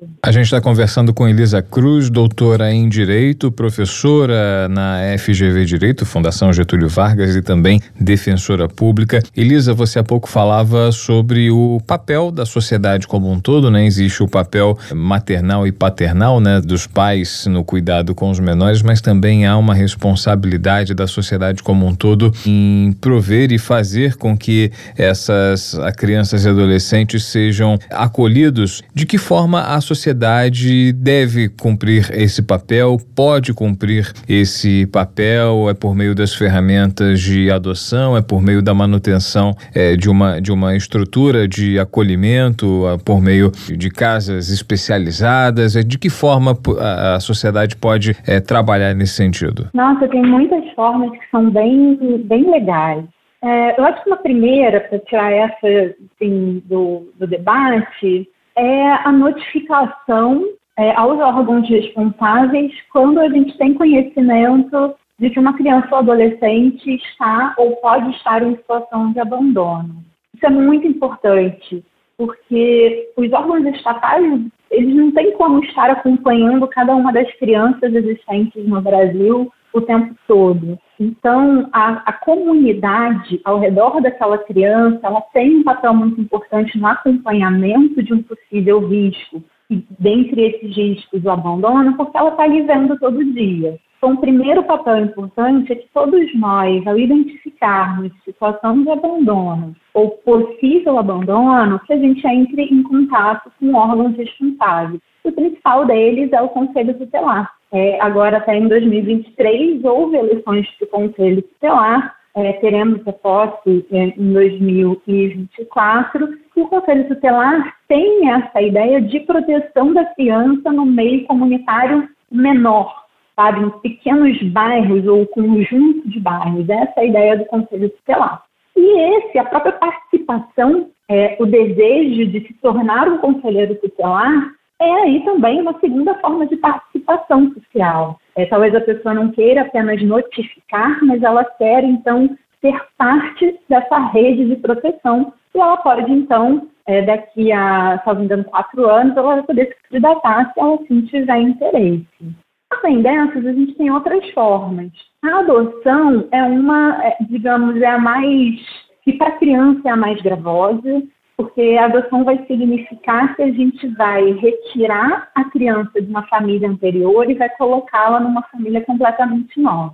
A gente está conversando com Elisa Cruz, doutora em Direito, professora na FGV Direito, Fundação Getúlio Vargas, e também defensora pública. Elisa, você há pouco falava sobre o papel da sociedade como um todo, né? Existe o papel maternal e paternal, né, dos pais no cuidado com os menores, mas também há uma responsabilidade da sociedade como um todo em prover e fazer com que essas crianças e adolescentes sejam acolhidos. De que forma a sociedade deve cumprir esse papel, pode cumprir esse papel? É por meio das ferramentas de adoção, é por meio da manutenção de uma estrutura de acolhimento, por meio de casas especializadas? De que forma a sociedade pode trabalhar nesse sentido? Nossa, tem muitas formas que são bem legais. Eu acho que uma primeira, para tirar essa assim, do debate, é a notificação aos órgãos responsáveis quando a gente tem conhecimento de que uma criança ou adolescente está ou pode estar em situação de abandono. Isso é muito importante, porque os órgãos estatais, eles não têm como estar acompanhando cada uma das crianças existentes no Brasil o tempo todo. Então, a comunidade ao redor daquela criança, ela tem um papel muito importante no acompanhamento de um possível risco. E dentre esses riscos, o abandono, porque ela está ali vendo todo dia. Então, o primeiro papel importante é que todos nós, ao identificarmos situação de abandono ou possível abandono, que a gente entre em contato com órgãos responsáveis. O principal deles é o Conselho Tutelar. Agora, até em 2023, houve eleições do Conselho Tutelar, teremos a posse em 2024, e o Conselho Tutelar tem essa ideia de proteção da criança no meio comunitário menor, sabe, em pequenos bairros ou conjunto de bairros. Essa é a ideia do Conselho Tutelar. E a própria participação, o desejo de se tornar um conselheiro tutelar, é aí também uma segunda forma de participação social. Talvez a pessoa não queira apenas notificar, mas ela quer, então, ser parte dessa rede de proteção. E ela pode, então, daqui a, salvo engano, 4 anos, ela vai poder se candidatar se ela sim tiver interesse. Além dessas, a gente tem outras formas. A adoção é digamos, é a mais, que para a criança é a mais gravosa, porque a adoção vai significar que a gente vai retirar a criança de uma família anterior e vai colocá-la numa família completamente nova.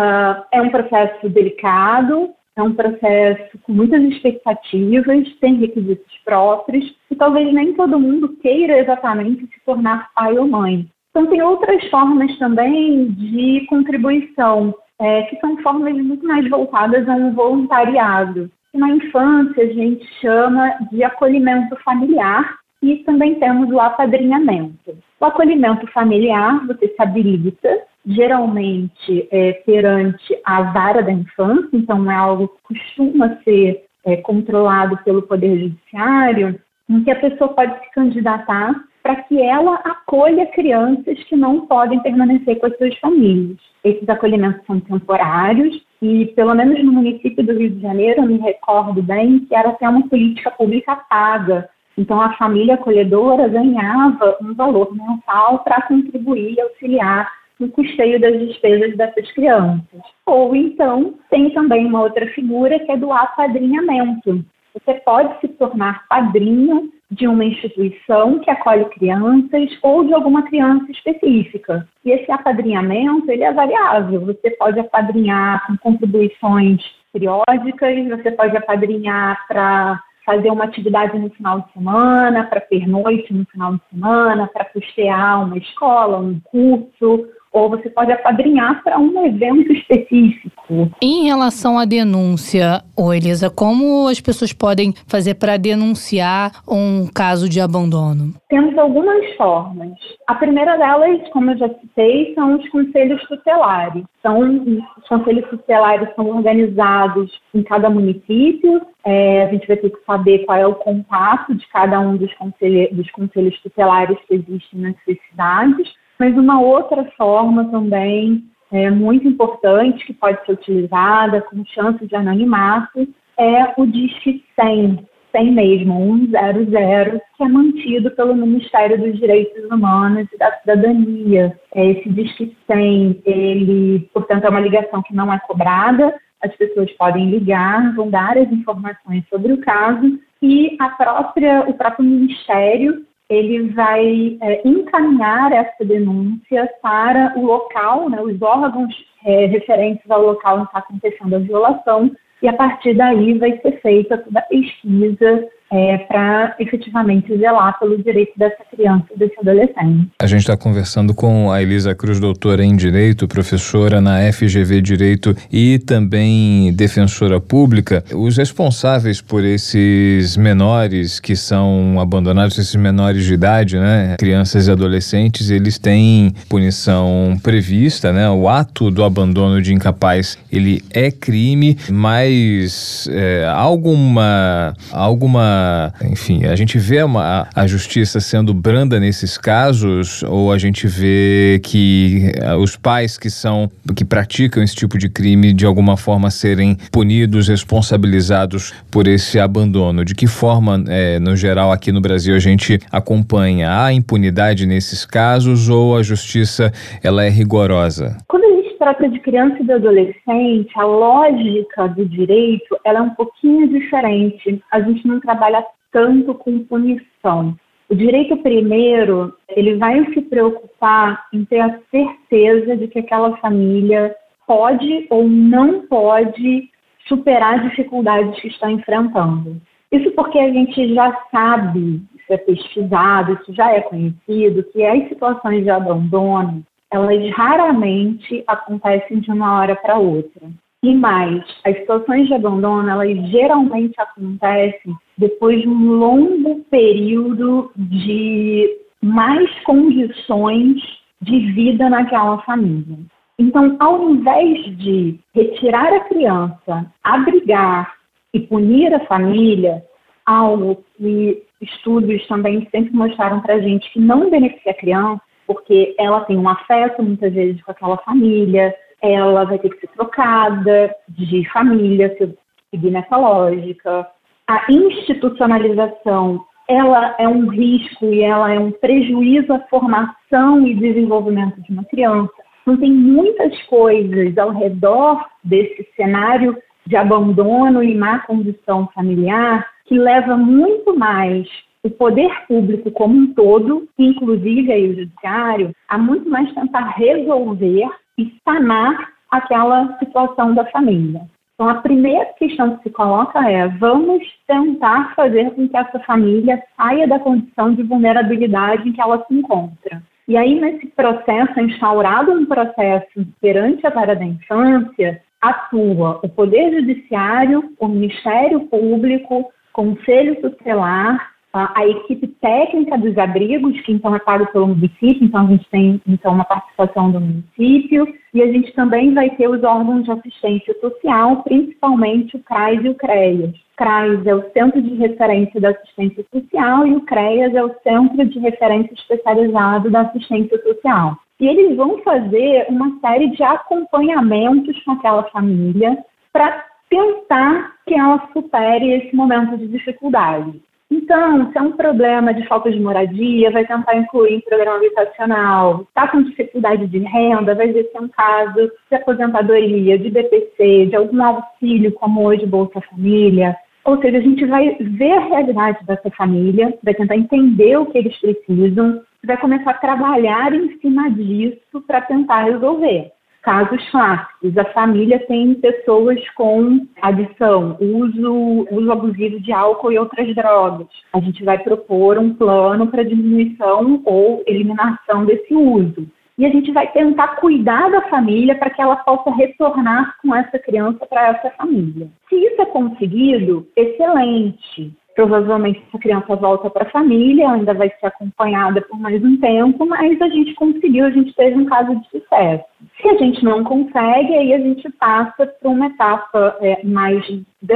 É um processo delicado, é um processo com muitas expectativas, tem requisitos próprios, e talvez nem todo mundo queira exatamente se tornar pai ou mãe. Então, tem outras formas também de contribuição, que são formas muito mais voltadas a um voluntariado. Na infância, a gente chama de acolhimento familiar e também temos o apadrinhamento. O acolhimento familiar, você se habilita, geralmente perante a vara da infância, então é algo que costuma ser controlado pelo Poder Judiciário, em que a pessoa pode se candidatar para que ela acolha crianças que não podem permanecer com as suas famílias. Esses acolhimentos são temporários e, pelo menos no município do Rio de Janeiro, eu me recordo bem que era até uma política pública paga. Então, a família acolhedora ganhava um valor mensal para contribuir e auxiliar no custeio das despesas dessas crianças. Ou, então, tem também uma outra figura que é do apadrinhamento. Você pode se tornar padrinho de uma instituição que acolhe crianças ou de alguma criança específica. E esse apadrinhamento, ele é variável. Você pode apadrinhar com contribuições periódicas, você pode apadrinhar para fazer uma atividade no final de semana, para pernoite no final de semana, para custear uma escola, um curso, ou você pode apadrinhar para um evento específico. Em relação à denúncia, Elisa, como as pessoas podem fazer para denunciar um caso de abandono? Temos algumas formas. A primeira delas, como eu já citei, são os conselhos tutelares. Então, os conselhos tutelares são organizados em cada município. A gente vai ter que saber qual é o contato de cada um dos conselhos tutelares que existem nessas cidades. Mas uma outra forma também muito importante que pode ser utilizada com chance de anonimato é o Disque 100. Disque-100 mesmo, 100, que é mantido pelo Ministério dos Direitos Humanos e da Cidadania. Esse Disque-100, ele, portanto, é uma ligação que não é cobrada, as pessoas podem ligar, vão dar as informações sobre o caso e o próprio Ministério ele vai encaminhar essa denúncia para o local, né, os órgãos referentes ao local onde está acontecendo a violação, e a partir daí vai ser feita toda a pesquisa para efetivamente zelar pelo direito dessa criança e desse adolescente. A gente está conversando com a Elisa Cruz, doutora em Direito, professora na FGV Direito e também defensora pública. Os responsáveis por esses menores que são abandonados, esses menores de idade, né, crianças e adolescentes, eles têm punição prevista, né? O ato do abandono de incapaz, ele é crime, mas enfim, a gente vê a justiça sendo branda nesses casos, ou a gente vê que os pais que praticam esse tipo de crime de alguma forma serem punidos, responsabilizados por esse abandono? De que forma, no geral, aqui no Brasil a gente acompanha a impunidade nesses casos, ou a justiça ela é rigorosa? Quando a gente trata de criança e de adolescente, a lógica do direito ela é um pouquinho diferente. A gente não trabalha tanto com punição. O direito primeiro, ele vai se preocupar em ter a certeza de que aquela família pode ou não pode superar as dificuldades que está enfrentando. Isso porque a gente já sabe, isso é pesquisado, isso já é conhecido, que as situações de abandono, elas raramente acontecem de uma hora para outra. E mais, as situações de abandono, elas geralmente acontecem depois de um longo período de mais condições de vida naquela família. Então, ao invés de retirar a criança, abrigar e punir a família, algo que estudos também sempre mostraram para a gente que não beneficia a criança, porque ela tem um afeto muitas vezes com aquela família, ela vai ter que ser trocada de família, se seguir nessa lógica. A institucionalização, ela é um risco e ela é um prejuízo à formação e desenvolvimento de uma criança. Então, tem muitas coisas ao redor desse cenário de abandono e má condição familiar que leva muito mais o poder público como um todo, inclusive aí o judiciário, a muito mais tentar resolver e sanar aquela situação da família. Então, a primeira questão que se coloca é: vamos tentar fazer com que essa família saia da condição de vulnerabilidade em que ela se encontra. E aí, nesse processo, é instaurado um processo perante a vara da infância, atua o Poder Judiciário, o Ministério Público, Conselho Tutelar, a equipe técnica dos abrigos, que então é pago pelo município, então a gente tem uma participação do município, e a gente também vai ter os órgãos de assistência social, principalmente o CRAS e o CREAS. O CRAS é o Centro de Referência da Assistência Social e o CREAS é o Centro de Referência Especializado da Assistência Social. E eles vão fazer uma série de acompanhamentos com aquela família para tentar que ela supere esse momento de dificuldade. Então, se é um problema de falta de moradia, vai tentar incluir em programa habitacional. Está com dificuldade de renda, vai ver se é um caso de aposentadoria, de BPC, de algum auxílio, como hoje Bolsa Família. Ou seja, a gente vai ver a realidade dessa família, vai tentar entender o que eles precisam, vai começar a trabalhar em cima disso para tentar resolver. Casos clássicos: a família tem pessoas com adição, uso abusivo de álcool e outras drogas. A gente vai propor um plano para diminuição ou eliminação desse uso. E a gente vai tentar cuidar da família para que ela possa retornar com essa criança para essa família. Se isso é conseguido, excelente. Provavelmente essa criança volta para a família, ainda vai ser acompanhada por mais um tempo, mas a gente conseguiu, a gente teve um caso de sucesso. Se a gente não consegue, aí a gente passa para uma etapa mais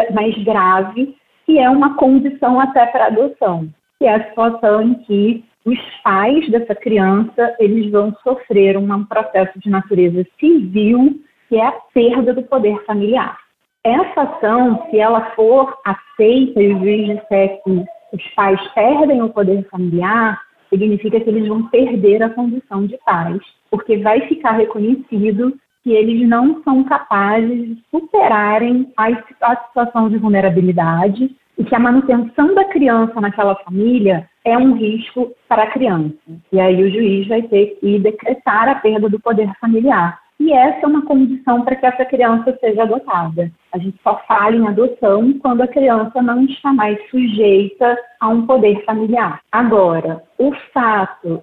grave, que é uma condição até para adoção, que é a situação em que os pais dessa criança eles vão sofrer um processo de natureza civil, que é a perda do poder familiar. essa ação, se ela for aceita e o juiz disser que os pais perdem o poder familiar, significa que eles vão perder a condição de pais, porque vai ficar reconhecido que eles não são capazes de superarem a situação de vulnerabilidade e que a manutenção da criança naquela família é um risco para a criança. E aí o juiz vai ter que decretar a perda do poder familiar. E essa é uma condição para que essa criança seja adotada. A gente só fala em adoção quando a criança não está mais sujeita a um poder familiar. Agora, o fato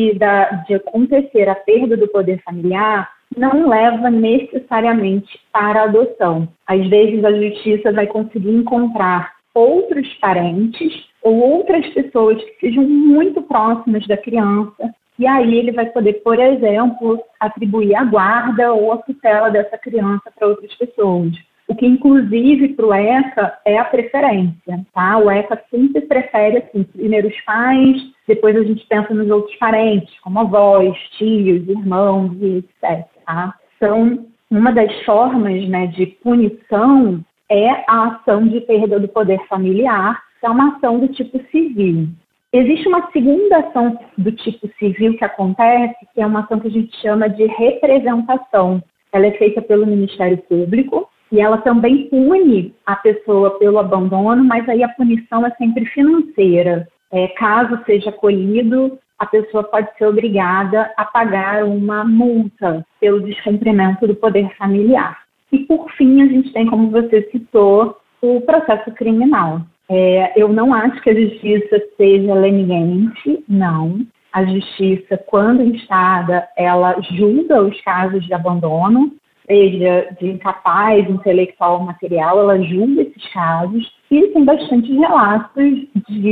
de acontecer a perda do poder familiar não leva necessariamente para a adoção. Às vezes a justiça vai conseguir encontrar outros parentes ou outras pessoas que sejam muito próximas da criança, e aí ele vai poder, por exemplo, atribuir a guarda ou a tutela dessa criança para outras pessoas. O que, inclusive, para o ECA é a preferência, tá? O ECA sempre prefere, assim, primeiro os pais, depois a gente pensa nos outros parentes, como avós, tios, irmãos e etc. Tá? Então, uma das formas, né, de punição é a ação de perda do poder familiar, que é uma ação do tipo civil. Existe uma segunda ação do tipo civil que acontece, que é uma ação que a gente chama de representação. Ela é feita pelo Ministério Público e ela também pune a pessoa pelo abandono, mas aí a punição é sempre financeira. Caso seja acolhido, a pessoa pode ser obrigada a pagar uma multa pelo descumprimento do poder familiar. E, por fim, a gente tem, como você citou, o processo criminal. Eu não acho que a justiça seja leniente, não. A justiça, quando instada, ela julga os casos de abandono, seja de incapaz, intelectual ou material, ela julga esses casos e tem bastante relatos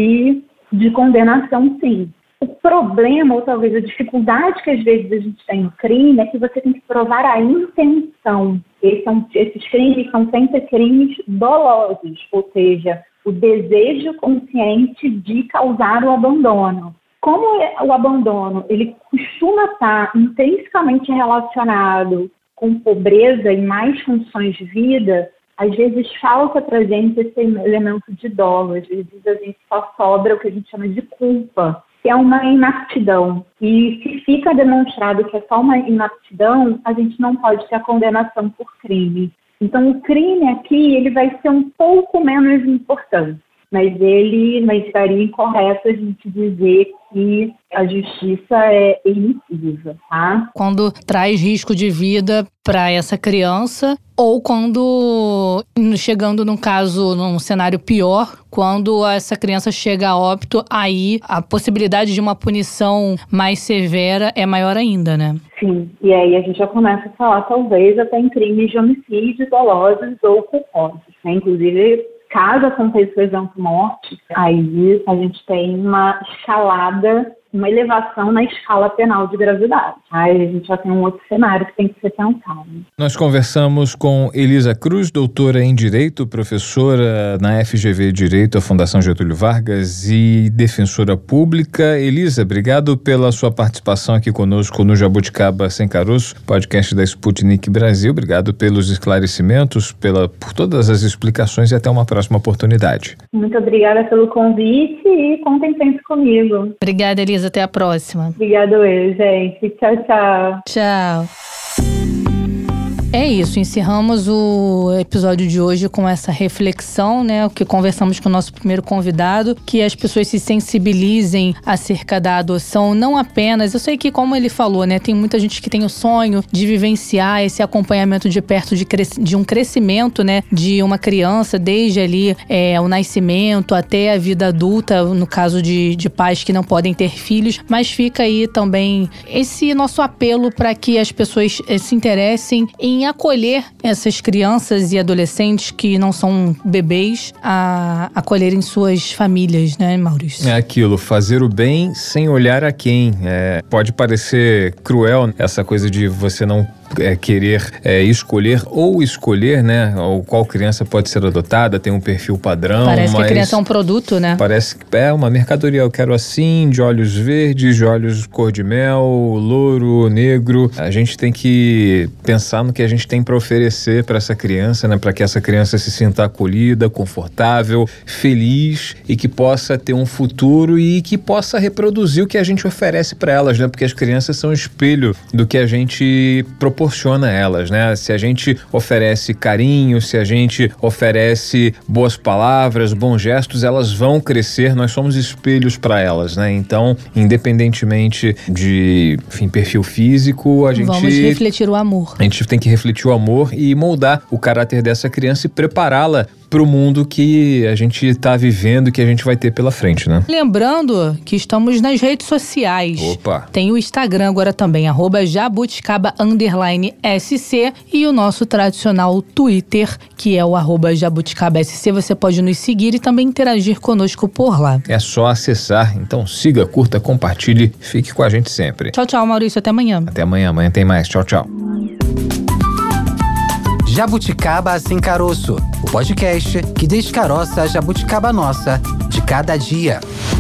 de condenação, sim. O problema, ou talvez a dificuldade que às vezes a gente tem no crime, é que você tem que provar a intenção. Esses crimes são sempre crimes dolosos, ou seja, o desejo consciente de causar o abandono. Como o abandono ele costuma estar intrinsecamente relacionado com pobreza e mais condições de vida, às vezes falta para a gente esse elemento de dolo, às vezes a gente só sobra o que a gente chama de culpa, que é uma inaptidão. E se fica demonstrado que é só uma inaptidão, a gente não pode ter a condenação por crime. Então, o crime aqui ele vai ser um pouco menos importante, mas estaria incorreto a gente dizer que a justiça é permissiva, tá? Quando traz risco de vida para essa criança, ou quando, chegando num cenário pior, quando essa criança chega a óbito, aí a possibilidade de uma punição mais severa é maior ainda, né? Sim, e aí a gente já começa a falar, talvez, até em crimes de homicídio dolosos ou culposos, né? Inclusive, caso aconteça o exemplo morte, aí a gente tem uma escalada, uma elevação na escala penal de gravidade. Aí a gente já tem um outro cenário que tem que ser pensado. Nós conversamos com Elisa Cruz, doutora em Direito, professora na FGV Direito, a Fundação Getúlio Vargas e defensora pública. Elisa, obrigado pela sua participação aqui conosco no Jabuticaba Sem Caroço, podcast da Sputnik Brasil. Obrigado pelos esclarecimentos, por todas as explicações e até uma próxima oportunidade. Muito obrigada pelo convite e contem sempre comigo. Obrigada, Elisa. Até a próxima. Obrigada, gente. Tchau, tchau. Tchau. É isso, encerramos o episódio de hoje com essa reflexão, né? O que conversamos com o nosso primeiro convidado, que as pessoas se sensibilizem acerca da adoção, não apenas, eu sei que como ele falou, né? Tem muita gente que tem o sonho de vivenciar esse acompanhamento de perto de um crescimento, né? De uma criança, desde ali o nascimento até a vida adulta, no caso de pais que não podem ter filhos, mas fica aí também esse nosso apelo para que as pessoas se interessem em acolher essas crianças e adolescentes que não são bebês a acolherem suas famílias, né, Maurício? É aquilo, fazer o bem sem olhar a quem. Pode parecer cruel essa coisa de você não querer escolher, né, ou qual criança pode ser adotada, tem um perfil padrão. Parece que a criança é um produto, né? Parece que é uma mercadoria. Eu quero assim, de olhos verdes, de olhos cor de mel, louro, negro. A gente tem que pensar no que a gente tem para oferecer para essa criança, né, para que essa criança se sinta acolhida, confortável, feliz e que possa ter um futuro e que possa reproduzir o que a gente oferece para elas, né? Porque as crianças são espelho do que a gente proporciona a elas, né? Se a gente oferece carinho, se a gente oferece boas palavras, bons gestos, elas vão crescer, nós somos espelhos para elas, né? Então, independentemente de, perfil físico, vamos refletir o amor. A gente tem que refletir o amor e moldar o caráter dessa criança e prepará-la para o mundo que a gente está vivendo, que a gente vai ter pela frente, né? Lembrando que estamos nas redes sociais. Opa! Tem o Instagram agora também, @jabuticaba_SC e o nosso tradicional Twitter, que é o @jabuticabasc. Você pode nos seguir e também interagir conosco por lá. É só acessar, então siga, curta, compartilhe, fique com a gente sempre. Tchau, tchau, Maurício, até amanhã. Até amanhã, amanhã tem mais. Tchau, tchau. Jabuticaba Sem Caroço, o podcast que descaroça a jabuticaba nossa de cada dia.